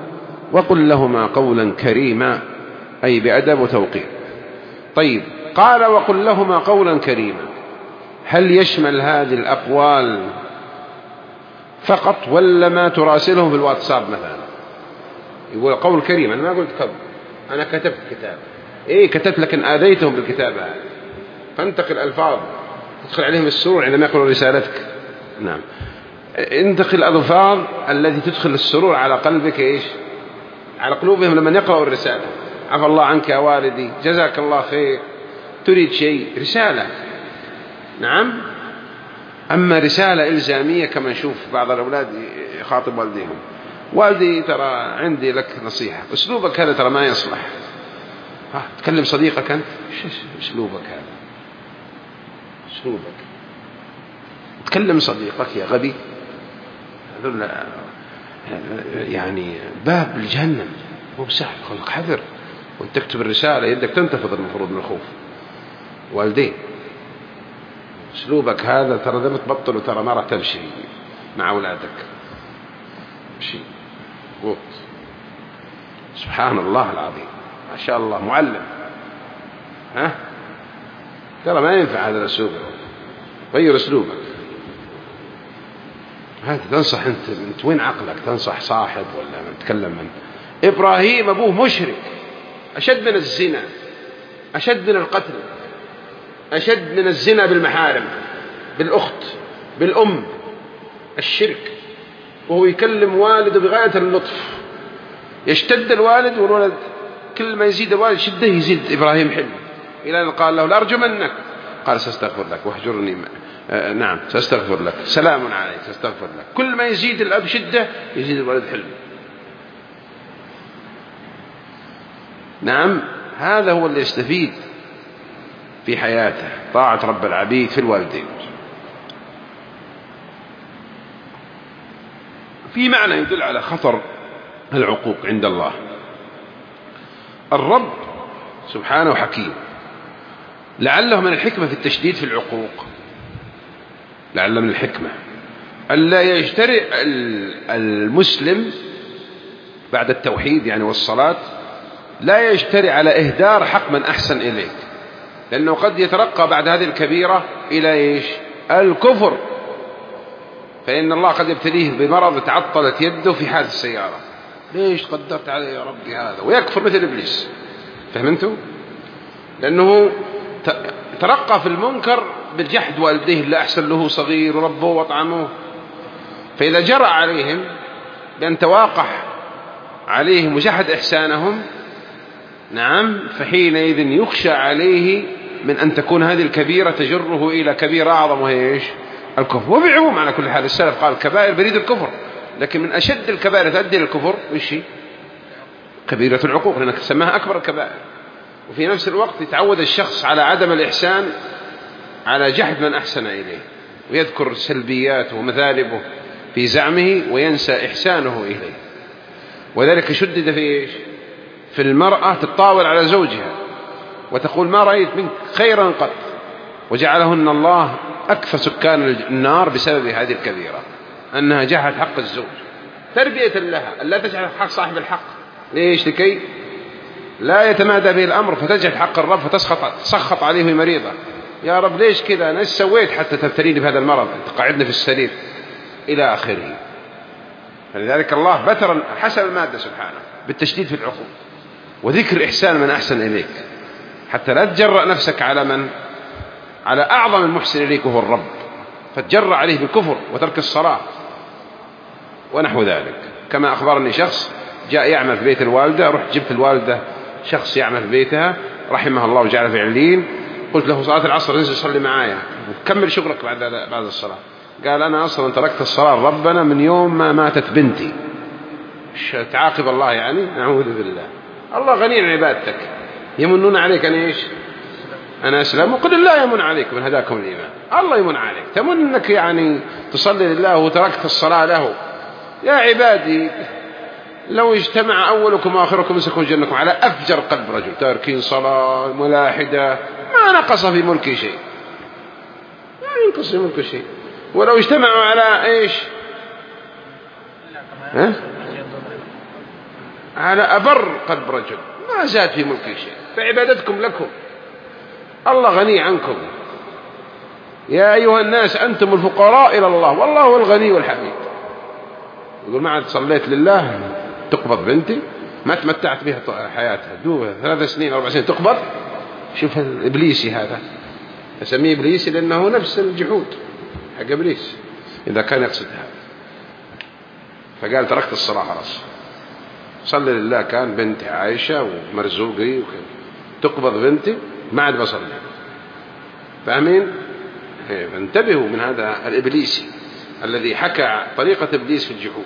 وقل لهما قولا كريما، أي بأدب وتوقير. طيب، قال وقل لهما قولا كريما، هل يشمل هذه الأقوال فقط ولا ما تراسلهم في الواتساب مثلا؟ يقول قول كريم، أنا ما قلت قبل، أنا كتبت كتاب، إيه كتبت لكن آذيتهم بالكتابة هذه، فانتقل ألفاظ تدخل عليهم السرور عندما يقرأوا رسالتك. نعم، انتقل الألفاظ التي تدخل السرور على قلبك، إيش على قلوبهم لما يقرأوا الرسالة. عفى الله عنك يا والدي، جزاك الله خير، تريد شيء، رسالة. نعم. أما رسالة إلزامية كما نشوف بعض الأولاد يخاطب والديهم، والدي ترى عندي لك نصيحة، أسلوبك هذا ترى ما يصلح. ها تكلم صديقك أنت، أسلوبك هذا، أسلوبك تكلم صديقك يا غبي، هذول يعني باب الجهنم، مو بسهل، خلق حذر. وانت تكتب الرسالة يدك تنتفض المفروض من الخوف. والدين أسلوبك هذا ترى ده بتبطل، وترى ما راح تمشي مع أولادك. مشي قوت. سبحان الله العظيم، ما شاء الله معلم. ها ترى ما ينفع هذا الأسلوب، غير أسلوبك. هذا تنصح أنت، أنت وين عقلك؟ تنصح صاحب ولا من تكلم من؟ إبراهيم أبوه مشرك، أشد من الزنا، أشد من القتل، أشد من الزنا بالمحارم، بالأخت، بالأم، الشرك، وهو يكلم والده بغاية اللطف. يشتد الوالد، والولد كل ما يزيد الوالد شده يزيد إبراهيم حلم، إلى أن قال له لأرجمنك، قال سأستغفر لك واهجرني. آه نعم سأستغفر لك، سلام عليك، سأستغفر لك. كل ما يزيد الأب شدة يزيد الولد حلم. نعم، هذا هو اللي يستفيد في حياته، طاعة رب العبيد في الوالدين. في معنى يدل على خطر العقوق عند الله. الرب سبحانه حكيم، لعله من الحكمة في التشديد في العقوق، لعل من الحكمة ألا يجترئ المسلم بعد التوحيد يعني والصلاة، لا يجترئ على إهدار حق من أحسن إليك، لأنه قد يترقى بعد هذه الكبيرة إلى إيش؟ الكفر. فإن الله قد يبتليه بمرض تعطلت يده في حادث السيارة، ليش قدرت عليه يا ربي هذا، ويكفر مثل إبليس. فهمتوا؟ لأنه ترقى في المنكر بالجحد والديه اللي أحسن له صغير وربوه وطعموه. فإذا جرأ عليهم بأن تواقح عليهم وجحد إحسانهم، نعم، فحينئذ يخشى عليه من أن تكون هذه الكبيرة تجره إلى كبيرة أعظم، وهي إيش؟ الكفر. وبعموم على كل حال السلف قال الكبائر بريد الكفر، لكن من أشد الكبائر تؤدي للكفر إيش؟ كبيرة العقوق، لأنك تسماها أكبر الكبائر. وفي نفس الوقت يتعود الشخص على عدم الإحسان، على جحد من أحسن إليه، ويذكر سلبياته ومثالبه في زعمه وينسى إحسانه إليه. وذلك شدد في إيش؟ في المرأة تتطاول على زوجها وتقول ما رأيت منك خيرا قط، وجعلهن الله أكثر سكان النار بسبب هذه الكبيرة، أنها جحد حق الزوج تربية لها، لا تجعل حق صاحب الحق. ليش؟ لكي لا يتمادى به الأمر فتجحد حق الرب فتسخط تسخط عليه مريضة. يا رب ليش كذا، أنا إيش سويت حتى تبتليني بهذا المرض، أنت قاعدنا في السرير إلى آخره. فلذلك الله بتر حسب المادة سبحانه بالتشديد في العقوق وذكر إحسان من أحسن إليك، حتى لا تجرأ نفسك على من على أعظم المحسن إليك وهو الرب، فتجرأ عليه بالكفر وترك الصلاة ونحو ذلك. كما أخبرني شخص جاء يعمل في بيت الوالدة، رحت جبت الوالدة شخص يعمل في بيتها رحمه الله وجعل في علين، قلت له صلاة العصر انزل صلي معايا وكمل شغلك بعد بعد الصلاة. قال أنا أصلا تركت الصلاة ربنا من يوم ما ماتت بنتي. تعاقب الله يعني، نعوذ بالله. الله غني عن عبادتك، يمنون عليك أن إيش؟ أنا أسلم، وقل الله يمن عليك من هداكم الإيمان. الله يمن عليك، تمن أنك يعني تصلي لله وتركت الصلاة له. يا عبادي لو اجتمع أولكم وآخركم يسكن جنكم على أفجر قلب رجل تاركين صلاة ملاحدة ما نقص في ملك شيء، ما ينقص في ملك شيء. ولو اجتمعوا على إيش؟ ها؟ على أبر قلب رجل ما زاد في ملكه شيء، فعبادتكم لكم، الله غني عنكم. يا أيها الناس أنتم الفقراء إلى الله والله هو الغني والحميد. يقول ما عاد صليت لله تقبض بنتي، ما تمتعت بها حياتها، دوبها ثلاث سنين أربع سنين تقبض. شوف الإبليسي هذا، أسميه إبليسي لأنه نفس الجحود حق إبليس إذا كان يقصد هذا. فقال تركت الصلاة خلاص، صلي لله. كان بنتي عايشة ومرزوقي وكذا، تقبض بنتي ما عاد بصلي. فاهمين؟ فانتبهوا من هذا الإبليسي الذي حكى طريقة إبليس في الجحود.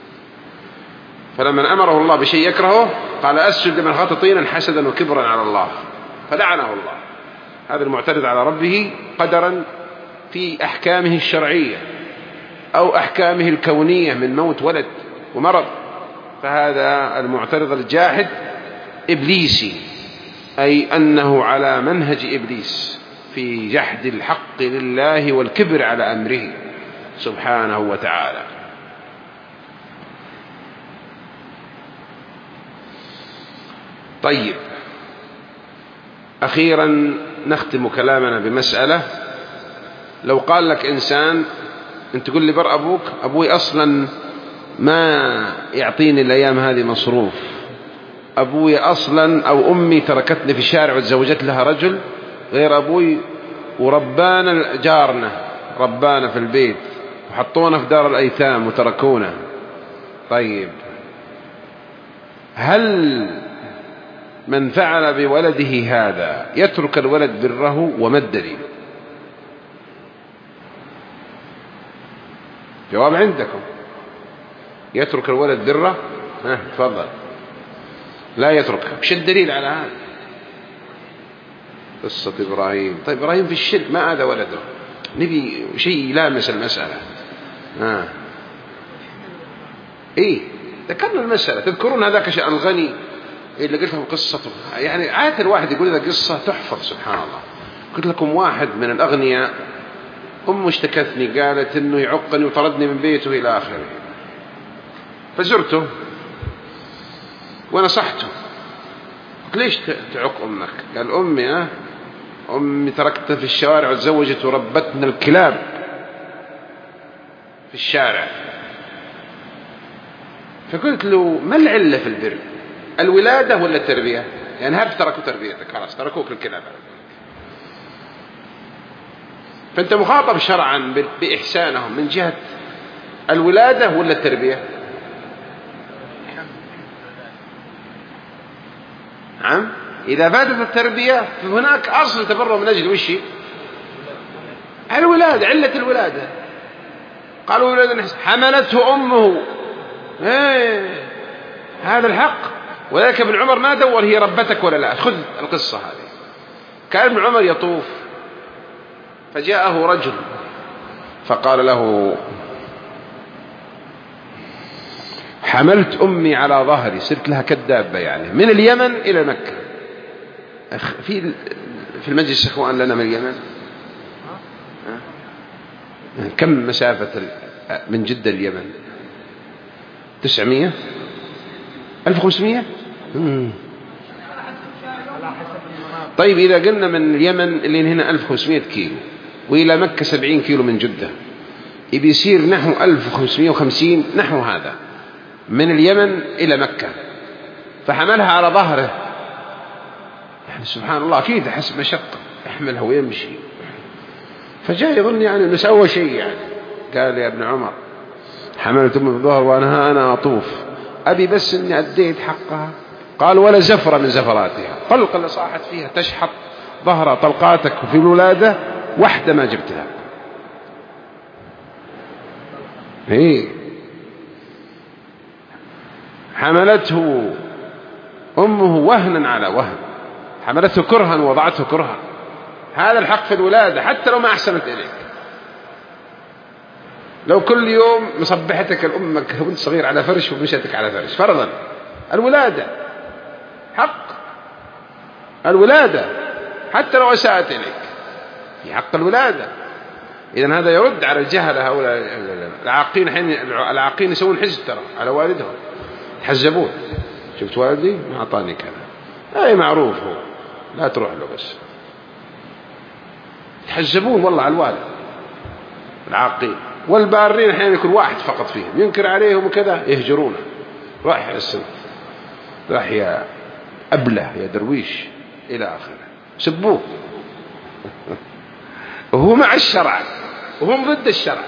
فلما أمره الله بشيء يكرهه قال أسجد لمن خلقت طينا حسدا وكبرا على الله، فلعنه الله. هذا المعترض على ربه قدرا في أحكامه الشرعية أو أحكامه الكونية من موت ولد ومرض، فهذا المعترض الجاحد إبليسي، أي أنه على منهج إبليس في جحد الحق لله والكبر على أمره سبحانه وتعالى. طيب، أخيرا نختم كلامنا بمسألة. لو قال لك إنسان أنت تقول لي بر أبوك، أبوي أصلا ما يعطيني الأيام هذه مصروف، أبوي أصلا أو أمي تركتني في الشارع وتزوجت لها رجل غير أبوي، وربانا جارنا ربانا في البيت وحطونا في دار الأيتام وتركونا. طيب، هل من فعل بولده هذا يترك الولد بره؟ وما الدليل؟ جواب عندكم. يترك الولد بره؟ ها تفضل. لا يتركها. وش الدليل على هذا؟ قصة إبراهيم. طيب إبراهيم في الشرك ما هذا ولده، نبي شيء يلامس المسألة. ها إيه ذكرنا المسألة. تذكرون هذاك شأن الغني اللي قلت لكم قصته؟ يعني عادة الواحد يقول إذا قصة تحفظ سبحان الله. قلت لكم واحد من الأغنياء أمه اشتكتني قالت إنه يعقني وطردني من بيته إلى آخره، فزرته ونصحته. قلت ليش تعق أمك؟ قال أمي ها أمي تركتها في الشوارع وتزوجت وربتنا الكلاب في الشارع. فقلت له ما العلة في البر؟ الولادة ولا التربية؟ يعني هل تركوا تربيتك خلاص تركوك الكلاب، فأنت مخاطب شرعا بإحسانهم من جهة الولادة ولا التربية؟ نعم. إذا فاتت التربية فهناك أصل تبرع من أجل وشي الولادة، علة الولادة. قالوا ولادة حملته أمه، ايه هذا الحق. ولكن ابن عمر ما دور هي ربتك ولا لا. خذ القصة هذه. كان ابن عمر يطوف فجاءه رجل فقال له حملت أمي على ظهري، صرت لها كدابة، يعني من اليمن إلى مكة. في في المجلس إخوان لنا من اليمن كم مسافة من جدة اليمن؟ تسعمية ألف وخمسمية. طيب إذا قلنا من اليمن اللي هنا ألف وخمسمية كيلو وإلى مكة سبعين كيلو من جدة، يبي يصير نحو ألف وخمسمية وخمسين، نحو هذا من اليمن إلى مكة. فحملها على ظهره، يعني سبحان الله أكيد حسب مشقة يحملها ويمشي. فجاء يظن يعني أنه سوى شيء، يعني قال يا ابن عمر حملت أمي بالظهر وأنا أنا أطوف، أبي بس أني أديت حقها. قال ولا زفرة من زفراتها، طلق اللي صاحت فيها تشحط ظهرها طلقاتك في الولادة واحدة ما جبتها. هي حملته أمه وهنا على وهن، حملته كرها ووضعته كرها. هذا الحق في الولادة حتى لو ما أحسنت إليك. لو كل يوم مصبحتك الأمك وانت صغير على فرش ومشتك على فرش فرضا، الولادة حق، الولادة حتى لو أساءت إليك في حق الولادة. إذن هذا يرد على الجهل هؤلاء العاقين. حين العاقين يسوون حزب ترى على والدهم، يحزبون شفت والدي ما أعطاني كذا، أي معروف هو، لا تروح له. بس يتحزبون والله على الوالد العاقين، والبارين أحيانا يكون واحد فقط فيهم ينكر عليهم وكذا يهجرونه، راح يا السنة، راح يا أبله يا درويش إلى آخره، سبوه وهو مع الشرع وهم ضد الشرع،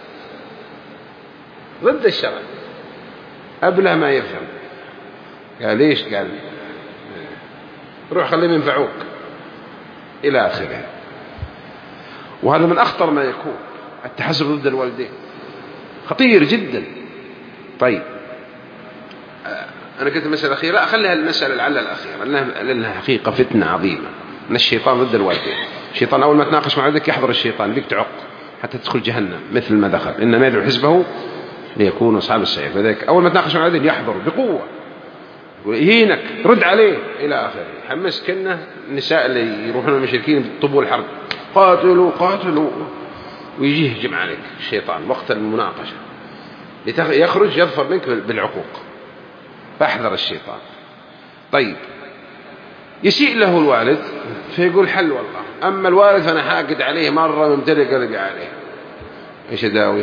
ضد الشرع. أبله ما يفهم، قال ليش؟ قال روح خليهم ينفعوك إلى آخره. وهذا من أخطر ما يكون، التحزب ضد الوالدين خطير جدا. طيب أنا قلت المسألة الأخيرة، لا أخليها المسألة لعل الأخيرة، لأنها حقيقة فتنة عظيمة من الشيطان ضد الوالدين. الشيطان أول ما تناقش مع والدك يحضر الشيطان بيك تعق حتى تدخل جهنم مثل ما دخل، إنما يدعو حزبه ليكونوا أصحاب السعير. فذلك أول ما تناقش مع والدك يحضر بقوة ويهينك رد عليه إلى آخره. حمس كنا النساء اللي يروحون المشركين بالطب الحرب، قاتلوا قاتلوا، ويجي يهجم عليك الشيطان وقت المناقشة يخرج يظفر منك بالعقوق، فاحذر الشيطان. طيب يسيء له الوالد فيقول حل والله، أما الوالد فأنا حاقد عليه مرة ممتلئ قلبي عليه، إيش أداوي؟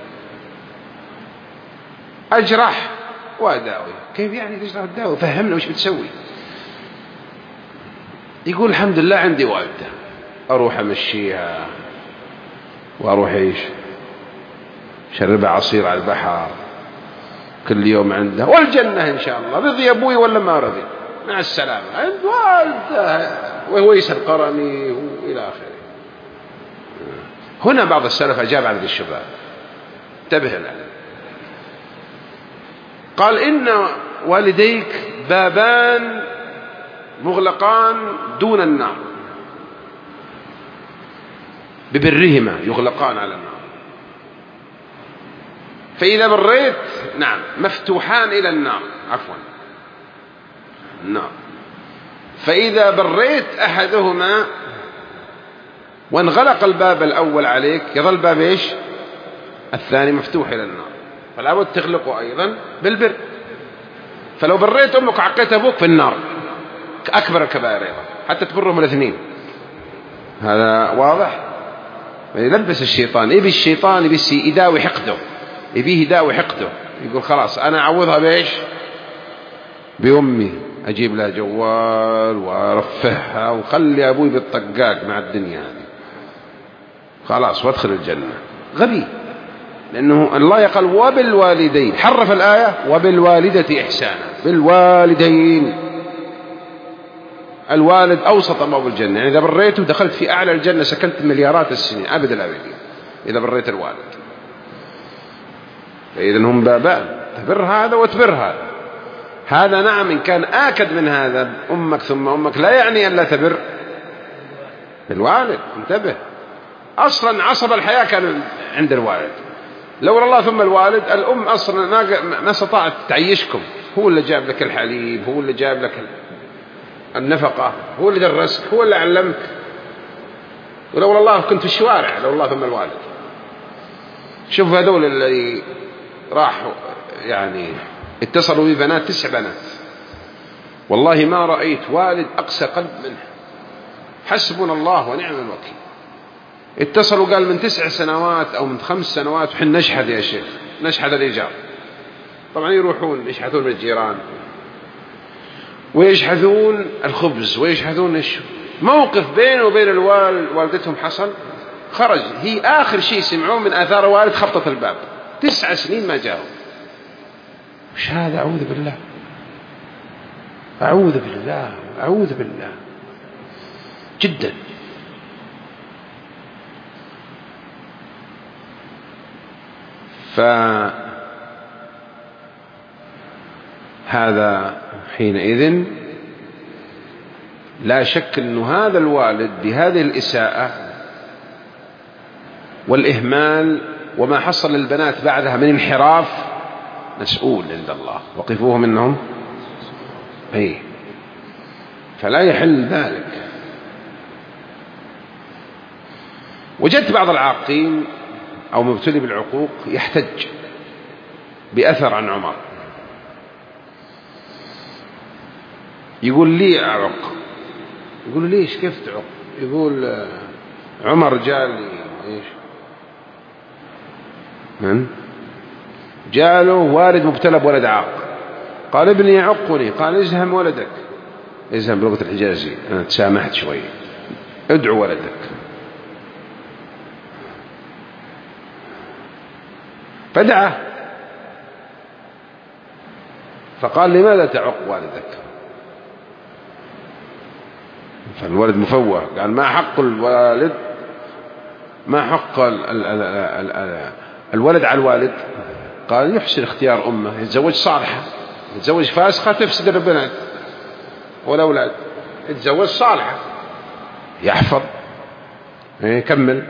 أجرح وأداوي. كيف يعني تجرح وتداوي؟ فهمنا وش بتسوي. يقول الحمد لله عندي والدة، أروح أمشيها وأروح إيش شربها عصير على البحر كل يوم عندها، والجنة إن شاء الله، رضي أبوي ولا ما رضي مع السلامة عند والده وهو يسهل قرني وإلى آخره. هنا بعض السلف أجاب على الشباب، انتبه له، قال إن والديك بابان مغلقان دون النار، ببرهما يغلقان على النار، فإذا بريت نعم مفتوحان إلى النار، عفوا النار، فإذا بريت أحدهما وانغلق الباب الأول عليك يظل باب إيش الثاني مفتوح إلى النار، فلا بد تغلقه أيضا بالبر. فلو بريت أمك وعقيت أبوك في النار أكبر الكبائر أيضا حتى تبرهم الاثنين. هذا واضح. يلبس الشيطان، يبي الشيطان يبي يداوي حقده، يبيه يداوي حقده، يقول خلاص أنا أعوضها بإيش بأمي، أجيب لها جوال وأرفعها وخلي أبوي بالطقاق مع الدنيا هذه خلاص وادخل الجنة. غبي، لأنه الله يقال وبالوالدين، حرف الآية وبالوالدة إحسانا، بالوالدين. الوالد أوسط أبواب الجنة، يعني إذا بريته دخلت في أعلى الجنة، سكنت مليارات السنين أبد الأبدين إذا بريت الوالد. فإذا هم بابان، تبر هذا وتبر هذا. هذا نعم إن كان آكد من هذا أمك ثم أمك، لا يعني أن لا تبر بالوالد. انتبه، أصلا عصب الحياة كان عند الوالد، لولا الله ثم الوالد. الأم أصلا ما استطاعت تعيشكم، هو اللي جاب لك الحليب، هو اللي جاب لك النفقة، هو اللي درسك، هو اللي علمك. ولولا الله كنت في الشوارع، لولا الله ثم الوالد. شوف هذول اللي راحوا يعني اتصلوا بي بنات، تسع بنات، والله ما رأيت والد أقسى قلب منه، حسبنا الله ونعم الوكيل. اتصلوا قال من تسع سنوات أو من خمس سنوات وحين نشحذ يا شيخ، نشحذ الإيجار. طبعا يروحون يشحذون من الجيران ويشحذون الخبز ويشحذون الشو. موقف بينه وبين الوالد والدتهم حصل، خرج هي آخر شيء سمعوه من آثار والد خبطت الباب، تسع سنين ما جاءوا. وش هذا؟ أعوذ بالله، أعوذ بالله، أعوذ بالله جدا. فهذا حينئذ لا شك أن هذا الوالد بهذه الإساءة والإهمال وما حصل للبنات بعدها من انحراف مسؤول عند الله، وقفوهم إنهم أي، فلا يحل ذلك. وجدت بعض العاقين أو مبتلي بالعقوق يحتج بأثر عن عمر، يقول لي أعق. يقول ليش كيف تعق؟ يقول عمر جاء لي إيش من جاء له والد مبتلى بولد عاق، قال ابني يعقني، قال ازهم ولدك، ازهم بلغة الحجازي، أنا تسامحت شوي، ادعو ولدك. فدعه، فقال لماذا تعق والدك؟ فالولد مفوه، قال ما حق الوالد، ما حق ال ال ال ال ال الولد على الوالد؟ قال يحسن اختيار أمه، يتزوج صالحة، يتزوج فاسقة تفسد البنات والأولاد، يتزوج صالحة يحفظ يكمل.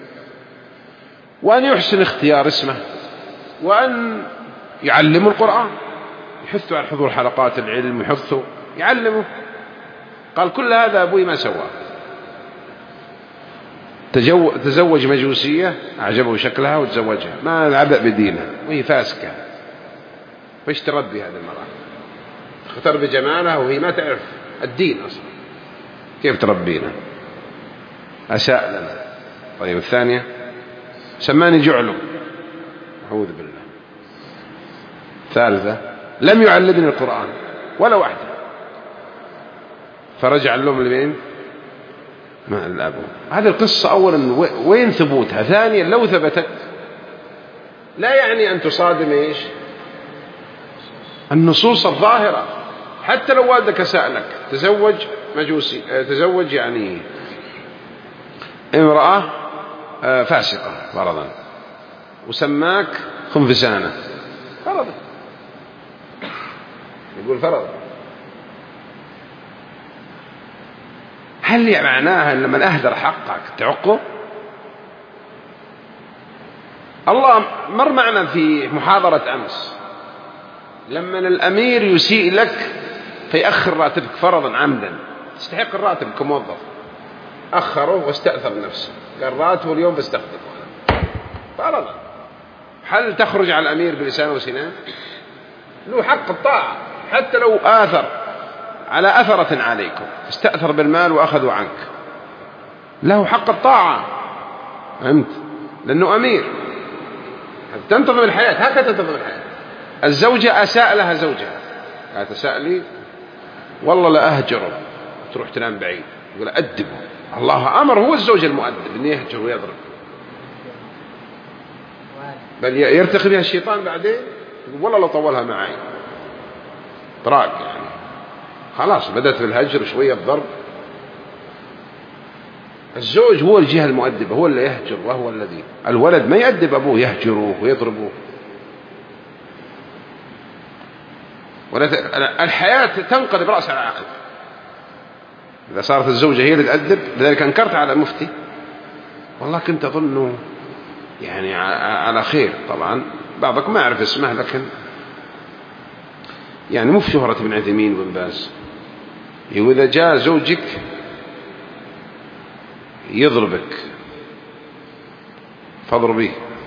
وأن يحسن اختيار اسمه، وأن يعلم القرآن، يحثه على حضور حلقات العلم، يحثه يعلمه. قال كل هذا أبوي ما سواه. تزوج مجوسية أعجبه شكلها وتزوجها، ما عبأ بدينها وهي فاسكة، فايش تربي هذه المرأة؟ اختر بجمالها وهي ما تعرف الدين أصلا، كيف تربينا؟ أساء لنا. طيب الثانية سماني جعله، أعوذ بالله. ثالثة لم يعلمني القرآن ولا واحدة، فرجع اللوم لمين؟ مع الأب. هذه القصة أولا وين ثبوتها؟ ثانيا لو ثبتت لا يعني أن تصادم إيش؟ النصوص الظاهرة. حتى لو والدك سألك تزوج مجوسي، تزوج يعني امرأة فاسقة فرضا، وسماك خنفسانة فرضا، يقول فرضا، هل معناها أن من أهدر حقك تعقه؟ الله مر معنا في محاضرة أمس لما الأمير يسيء لك فيأخر راتبك فرضا عمدا، تستحق الراتب كموظف، أخره واستأثر نفسه، قال راتبه اليوم بستخدمه فرضا. هل تخرج على الأمير بلسان وسنان؟ له حق الطاعة، حتى لو آثر على أثرة عليكم، استأثر بالمال وأخذوا عنك، له حق الطاعة، فهمت؟ لأنه أمير، تنتظم الحياة، هكذا تنتظم الحياة. الزوجة أساء لها زوجها، قالت أساء لي والله لا أهجره، تروح تنام بعيد، يقول أدبه، الله أمر، هو الزوج المؤدب أن يهجر ويضرب، بل يرتقي بها الشيطان بعدين، يقول والله لو طولها معي طراق، يعني خلاص بدأت في الهجر شوية الضرب. الزوج هو الجهة المؤدبة، هو اللي يهجر، وهو الذي الولد ما يؤدب أبوه، يهجره ويضربه. الحياة تنقلب رأس على عقب إذا صارت الزوجة هي اللي تأدب. لذلك أنكرت على مفتي، والله كنت أظنه يعني على خير، طبعا بعضكم ما أعرف اسمه، لكن يعني مو في شهرة ابن عثيمين وابن باز، يقول إذا جاء زوجك يضربك فاضربيه،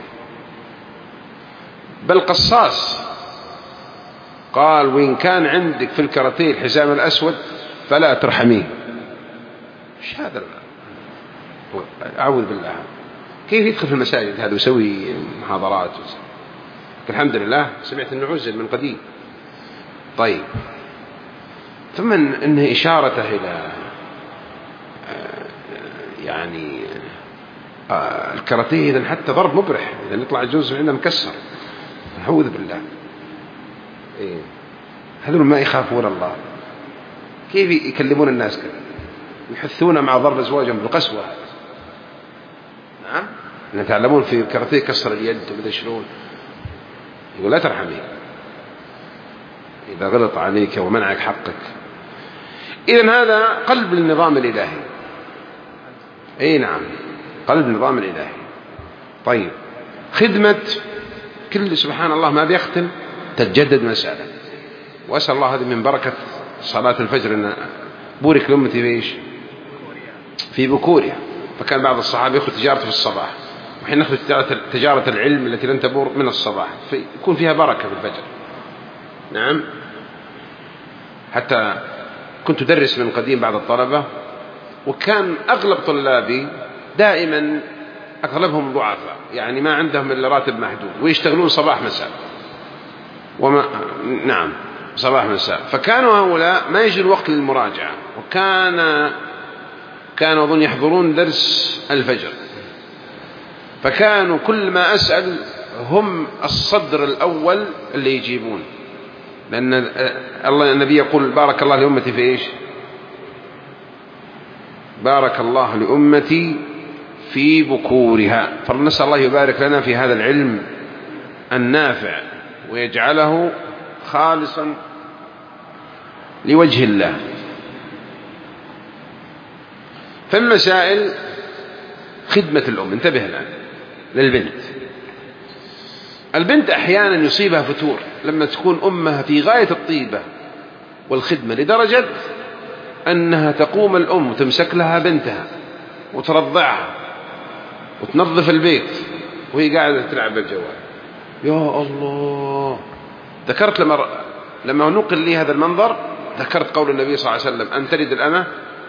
بل قصاص قال وإن كان عندك في الكراتيه الحزام الأسود فلا ترحميه. ايش هذا؟ أعوذ بالله، كيف يدخل في المساجد هذا ويسوي محاضرات؟ الحمد لله سمعت أنه عزل من قديم. طيب، ثم أنه إشارته إلى يعني الكراتيه، إذن حتى ضرب مبرح، إذن يطلع الجزء عندنا مكسر، أعوذ بالله. إيه؟ هذول ما يخافون الله، كيف يكلمون الناس كذا، يحثون مع ضرب أزواجهم بالقسوة. نعم، يتعلمون في الكراتيه كسر اليد وبدأ شلون، يقول لا ترحمي إذا غلط عليك ومنعك حقك. إذن هذا قلب النظام الإلهي. أي نعم، قلب النظام الإلهي. طيب، خدمة كل سبحان الله ما بيختم تتجدد مسألة، وأسأل الله هذه من بركة صلاة الفجر أن بورك لأمتي في إيش؟ في بكورها. فكان بعض الصحابة يأخذ تجارته في الصباح، وحين نأخذ تجارة العلم التي لن تبور من الصباح، يكون فيها بركة في الفجر. نعم، حتى كنت أدرس من قديم بعض الطلبة، وكان أغلب طلابي دائما أغلبهم ضعفاء، يعني ما عندهم إلا راتب محدود، ويشتغلون صباح مساء وما نعم صباح مساء. فكانوا هؤلاء ما يجي الوقت للمراجعة، وكان كانوا أظن يحضرون درس الفجر، فكانوا كل ما أسأل هم الصدر الأول اللي يجيبون، لأن الله النبي يقول بارك الله لأمتي في إيش؟ بارك الله لأمتي في بكورها. فنسأل الله يبارك لنا في هذا العلم النافع ويجعله خالصا لوجه الله. فالمسائل خدمة الأم، انتبه الآن للبنت. البنت أحيانا يصيبها فتور لما تكون أمها في غاية الطيبة والخدمة، لدرجة أنها تقوم الأم وتمسك لها بنتها وترضعها وتنظف البيت وهي قاعدة تلعب بالجوال. يا الله، ذكرت لما لما نقل لي هذا المنظر ذكرت قول النبي صلى الله عليه وسلم أن تلد الأمة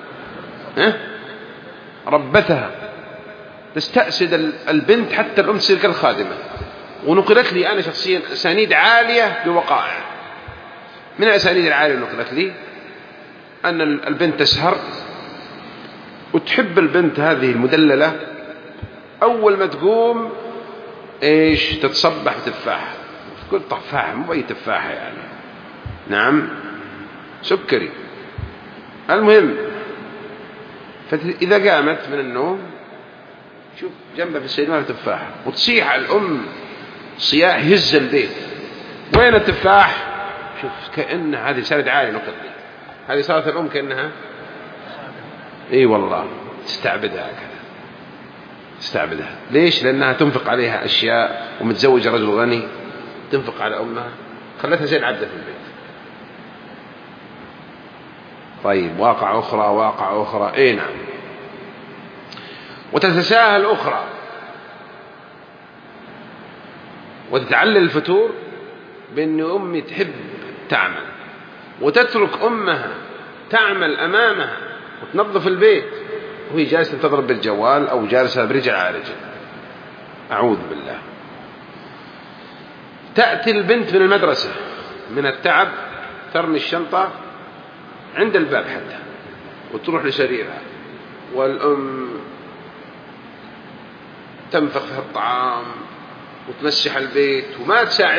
ربتها. تستأسد البنت حتى الأم تصير كالخادمة. ونقلت لي أنا شخصيا أسانيد عالية بوقائع. من الأسانيد العالية نقلت لي أن البنت تسهر وتحب البنت هذه المدللة أول ما تقوم إيش تتصبح بتفاحة، تقول تفاحة مو أي تفاحة يعني، نعم سكري. المهم فإذا قامت من النوم شوف جنبها في السينما تفاحة، وتصيح الأم صياح يهز البيت، وين التفاح؟ شوف كأن هذه صارت عالية نقطة، هذه صارت الأم كأنها اي والله تستعبدها كذا، تستعبدها. ليش؟ لأنها تنفق عليها أشياء، ومتزوجة رجل غني تنفق على أمها، خلتها زي العبدة في البيت. طيب واقع أخرى واقع أخرى اي نعم. وتتساهل أخرى وتتعلل الفتور بأن أمي تحب تعمل وتترك أمها تعمل أمامها وتنظف البيت وهي جالسة تضرب بالجوال أو جالسة برجل على رجل. أعوذ بالله. تأتي البنت من المدرسة من التعب ترمي الشنطة عند الباب حتى وتروح لسريرها، والأم تنفخ في الطعام وتمسح البيت وما تساعد،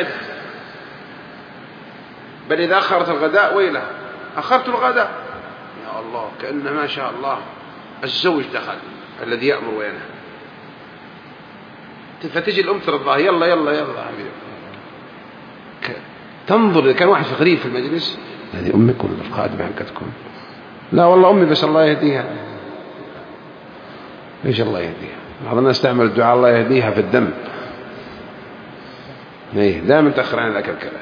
بل إذا أخرت الغداء ويلها أخرت الغداء، يا الله كأنه ما شاء الله الزوج دخل الذي يأمر وينهى. فتجي الأم ترضاها يلا يلا يلا حبيبي. تنظر إذا كان واحد غريب في المجلس، هذه أمك ولا الخادمة حقتكم؟ لا والله أمي بس الله يهديها. إيش الله يهديها؟ بعض الناس تعمل الدعاء الله يهديها في الدم. إيه دائما تأخر عن ذاك الكلام.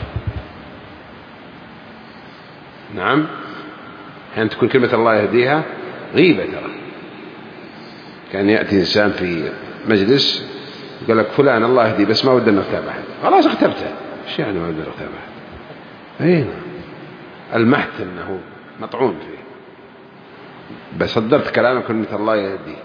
نعم حين تكون كلمة الله يهديها غيبة ترى. كان يأتي إنسان في مجلس يقول لك فلان الله يهديه بس ما ودنا نغتاب أحد. خلاص اغتبته، إيش يعني ما ودنا نغتاب أحد؟ أين المحت أنه مطعون فيه، بس صدرت كلامك كلمة الله يهديه.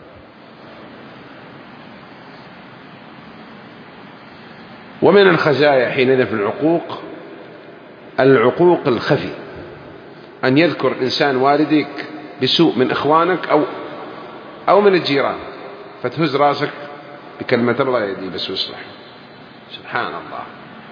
ومن الخزايا حينئذ في العقوق العقوق الخفي، أن يذكر إنسان والديك بسوء من إخوانك أو أو من الجيران فتهز راسك بكلمة الله يهديه بس ويصلح. سبحان الله.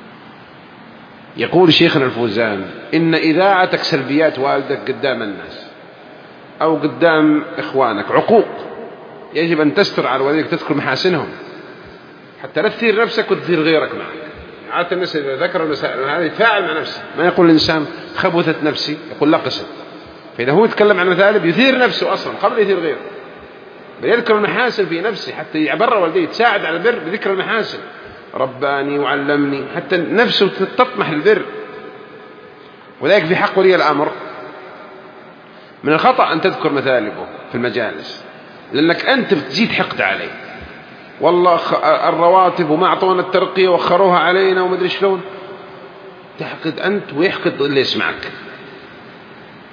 يقول شيخنا الفوزان إن إذاعتك سلبيات والدك قدام الناس أو قدام إخوانك عقوق، يجب أن تستر على والديك تذكر محاسنهم حتى لا تثير نفسك وتثير غيرك معك. عادة الناس إذا ذكر المسائل هذا يتفاعل مع نفسه، ما يقول الإنسان خبثت نفسي، يقول لا قسم. فإذا هو يتكلم عن مثالب يثير نفسه أصلا قبل يثير غيره، بل يذكر المحاسن في نفسه حتى يعبر والديه، تساعد على البر بذكر المحاسن، رباني وعلمني، حتى نفسه تطمح البر. وذلك في حق ولي الأمر من الخطأ أن تذكر مثالبه في المجالس، لأنك أنت بتزيد حقد عليه. والله الرواتب وما أعطونا الترقية وخروها علينا وما أدري شلون، تحقد أنت ويحقد اللي يسمعك.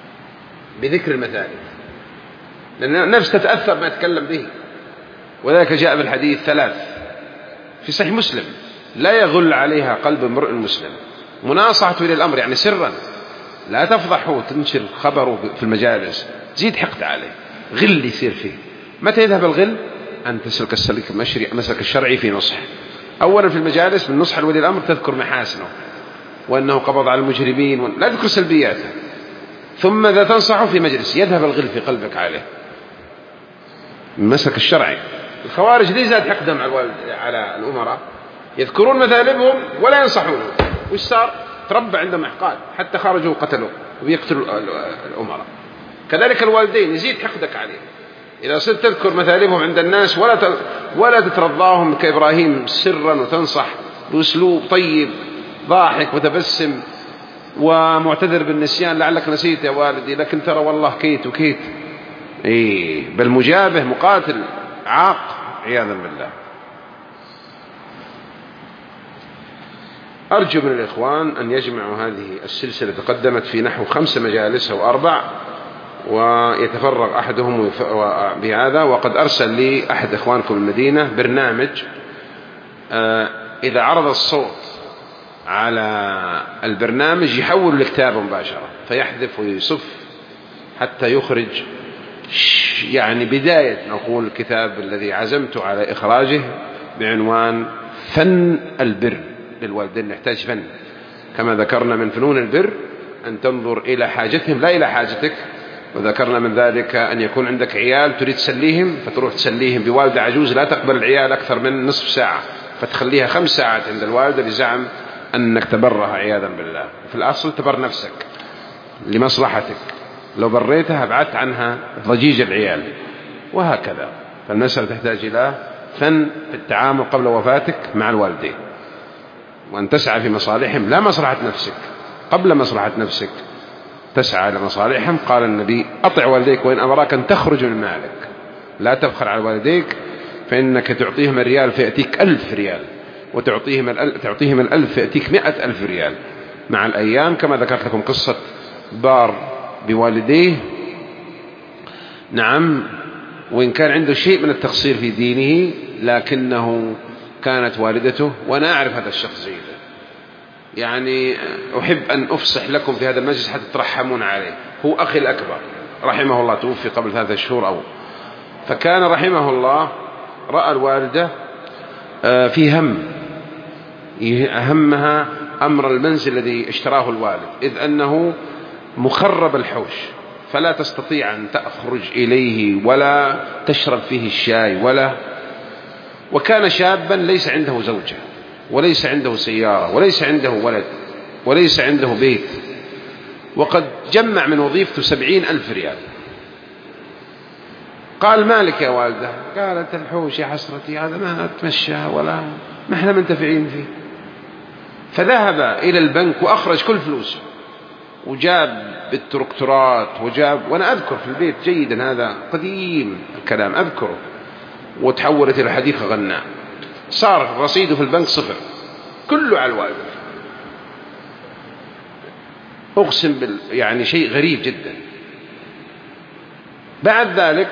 بذكر المثالب، لأن النفس تتأثر ما يتكلم به. وذلك جاء بالحديث ثلاث في صحيح مسلم لا يغل عليها قلب امرئ مسلم: مناصحته إلى الأمر، يعني سرا، لا تفضحه وتنشر خبره في المجالس، تزيد حقد عليه، غل يصير فيه. متى يذهب الغل؟ أن تسلك السلك المسلك الشرعي في نصح. أولا في المجالس من نصح الولي الأمر تذكر محاسنه وأنه قبض على المجرمين، لا تذكر سلبياته. ثم إذا تنصحه في مجلس يذهب الغل في قلبك عليه، من مسلك الشرعي. الخوارج ليه زاد حقدهم على الأمراء؟ يذكرون مثالبهم ولا ينصحونهم. وش صار؟ تربى عندهم إحقاد حتى خرجوا وقتلوا ويقتلوا الأمراء. كذلك الوالدين يزيد حقدك عليهم إذا صرت تذكر مثالبهم عند الناس ولا ولا تترضاهم كإبراهيم سرا وتنصح بأسلوب طيب ضاحك وتبسم ومعتذر بالنسيان: لعلك نسيت يا والدي، لكن ترى والله كيت وكيت. إيه، بل مجابه مقاتل عاق عياذا بالله. أرجو من الإخوان أن يجمعوا هذه السلسلة تقدمت في نحو خمس مجالس أو أربع، ويتفرغ أحدهم بهذا. وقد أرسل لي أحد إخوانكم المدينة برنامج إذا عرض الصوت على البرنامج يحول لكتاب مباشرة، فيحذف ويصف حتى يخرج يعني بداية نقول الكتاب الذي عزمت على إخراجه بعنوان فن البر للوالدين. نحتاج فن كما ذكرنا من فنون البر أن تنظر إلى حاجتهم لا إلى حاجتك. وذكرنا من ذلك أن يكون عندك عيال تريد تسليهم فتروح تسليهم بوالدة عجوز لا تقبل العيال أكثر من نصف ساعة، فتخليها خمس ساعات عند الوالدة لزعم أنك تبرها عياذا بالله. في الأصل تبر نفسك لمصلحتك، لو بريتها أبعدت عنها ضجيج العيال، وهكذا. فالمسألة تحتاج إلى فن في التعامل قبل وفاتك مع الوالدين، وأن تسعى في مصالحهم لا مصلحة نفسك. قبل مصلحة نفسك تسعى لمصالحهم. قال النبي: أطع والديك وإن أمراك أن تخرج من مالك. لا تبخل على والديك، فإنك تعطيهم الريال فيأتيك ألف ريال، وتعطيهم الألف, تعطيهم الألف فيأتيك مئة ألف ريال مع الأيام. كما ذكرت لكم قصة بار بوالديه، نعم، وإن كان عنده شيء من التقصير في دينه لكنه كانت والدته، وأنا أعرف هذا الشخص جيدا، يعني أحب أن أفصح لكم في هذا المجلس حتى ترحمون عليه. هو أخي الأكبر رحمه الله، توفي قبل ثلاثة شهور أو فكان رحمه الله رأى الوالدة في هم أهمها أمر المنزل الذي اشتراه الوالد، إذ أنه مخرب الحوش فلا تستطيع أن تخرج إليه ولا تشرب فيه الشاي ولا. وكان شابا ليس عنده زوجة وليس عنده سيارة وليس عنده ولد وليس عنده بيت، وقد جمع من وظيفته سبعين ألف ريال. قال: مالك يا والدة؟ قالت: الحوش يا حسرتي، هذا ما أتمشى ولا ما احنا منتفعين فيه. فذهب إلى البنك وأخرج كل فلوسه وجاب بالتركتورات وجاب، وأنا أذكر في البيت جيدا، هذا قديم الكلام أذكره، وتحولت إلى حديث غناء. صار رصيده في البنك صفر، كله على الوالد. أقسم بال يعني شيء غريب جدا. بعد ذلك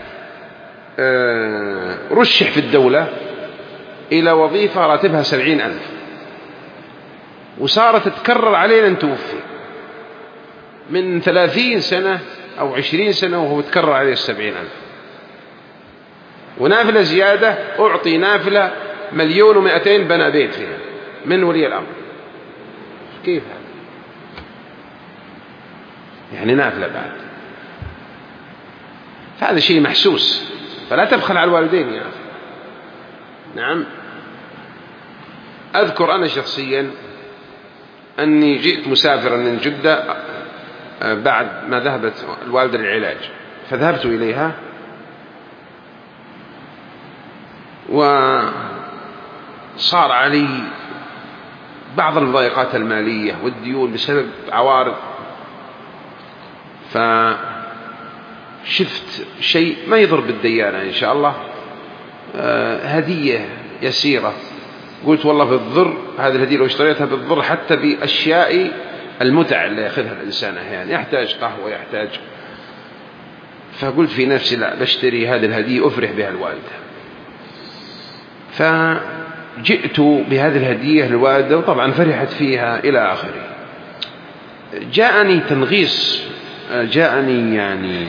رشح في الدولة إلى وظيفة راتبها سبعين ألف، وصارت تتكرر علينا أن توفي من ثلاثين سنة أو عشرين سنة وهو تكرر عليه السبعين ألف. ونافلة زيادة، أعطي نافلة مليون ومئتين بنى بيت فيها من ولي الأمر. كيف هذا؟ يعني نافلة بعد. فهذا شيء محسوس، فلا تبخل على الوالدين يا أخي. نعم، أذكر أنا شخصيا أني جئت مسافرا من جدة بعد ما ذهبت الوالدة للعلاج، فذهبت إليها وصار علي بعض المضايقات المالية والديون بسبب عوارض، فشفت شيء ما يضر بالديانة إن شاء الله، هدية يسيرة. قلت والله بالضر هذه الهدية لو اشتريتها بالضر حتى بأشياء المتع اللي يأخذها الإنسان أحيانا، يحتاج قهوة، يحتاج فقلت في نفسي لا، بشتري هذه الهدية أفرح بها الوالدة. فجئت بهذه الهدية للوالدة، وطبعا فرحت فيها إلى آخره. جاءني تنغيص، جاءني يعني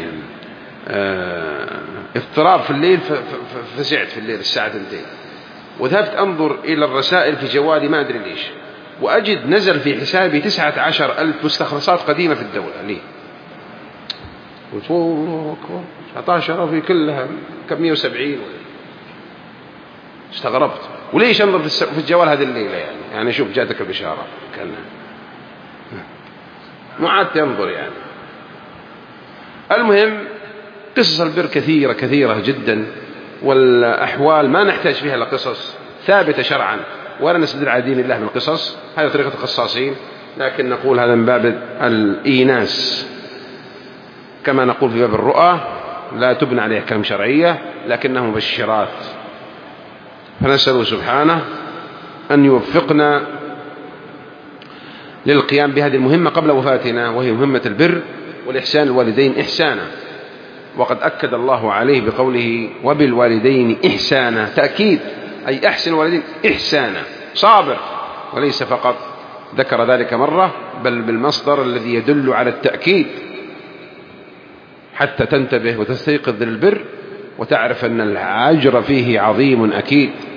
اضطراب في الليل، ففزعت في الليل الساعة اثنتين، وذهبت أنظر إلى الرسائل في جوالي ما أدري ليش، وأجد نزل في حسابي تسعة عشر ألف مستخلصات قديمة في الدولة لي. قلت الله أكبر، تسعة عشر في كلها كم مئة وسبعين. استغربت، وليش أنظر في الجوال هذه الليلة يعني يعني شوف جاتك البشارة كان ما عاد ينظر يعني. المهم قصص البر كثيرة كثيرة جدا، والأحوال ما نحتاج فيها لقصص ثابتة شرعا، ولا نستدل على دين الله بالقصص، هذه طريقة القصاصين، لكن نقول هذا من باب الإيناس، كما نقول في باب الرؤى لا تبنى عليه أحكام شرعية لكنها مبشرات. فنسأل سبحانه أن يوفقنا للقيام بهذه المهمة قبل وفاتنا، وهي مهمة البر والإحسان الوالدين إحسانا. وقد أكد الله عليه بقوله وبالوالدين إحسانا، تأكيد، أي أحسن الوالدين إحسانا، صابر، وليس فقط ذكر ذلك مرة، بل بالمصدر الذي يدل على التأكيد، حتى تنتبه وتستيقظ للبر وتعرف أن الأجر فيه عظيم أكيد.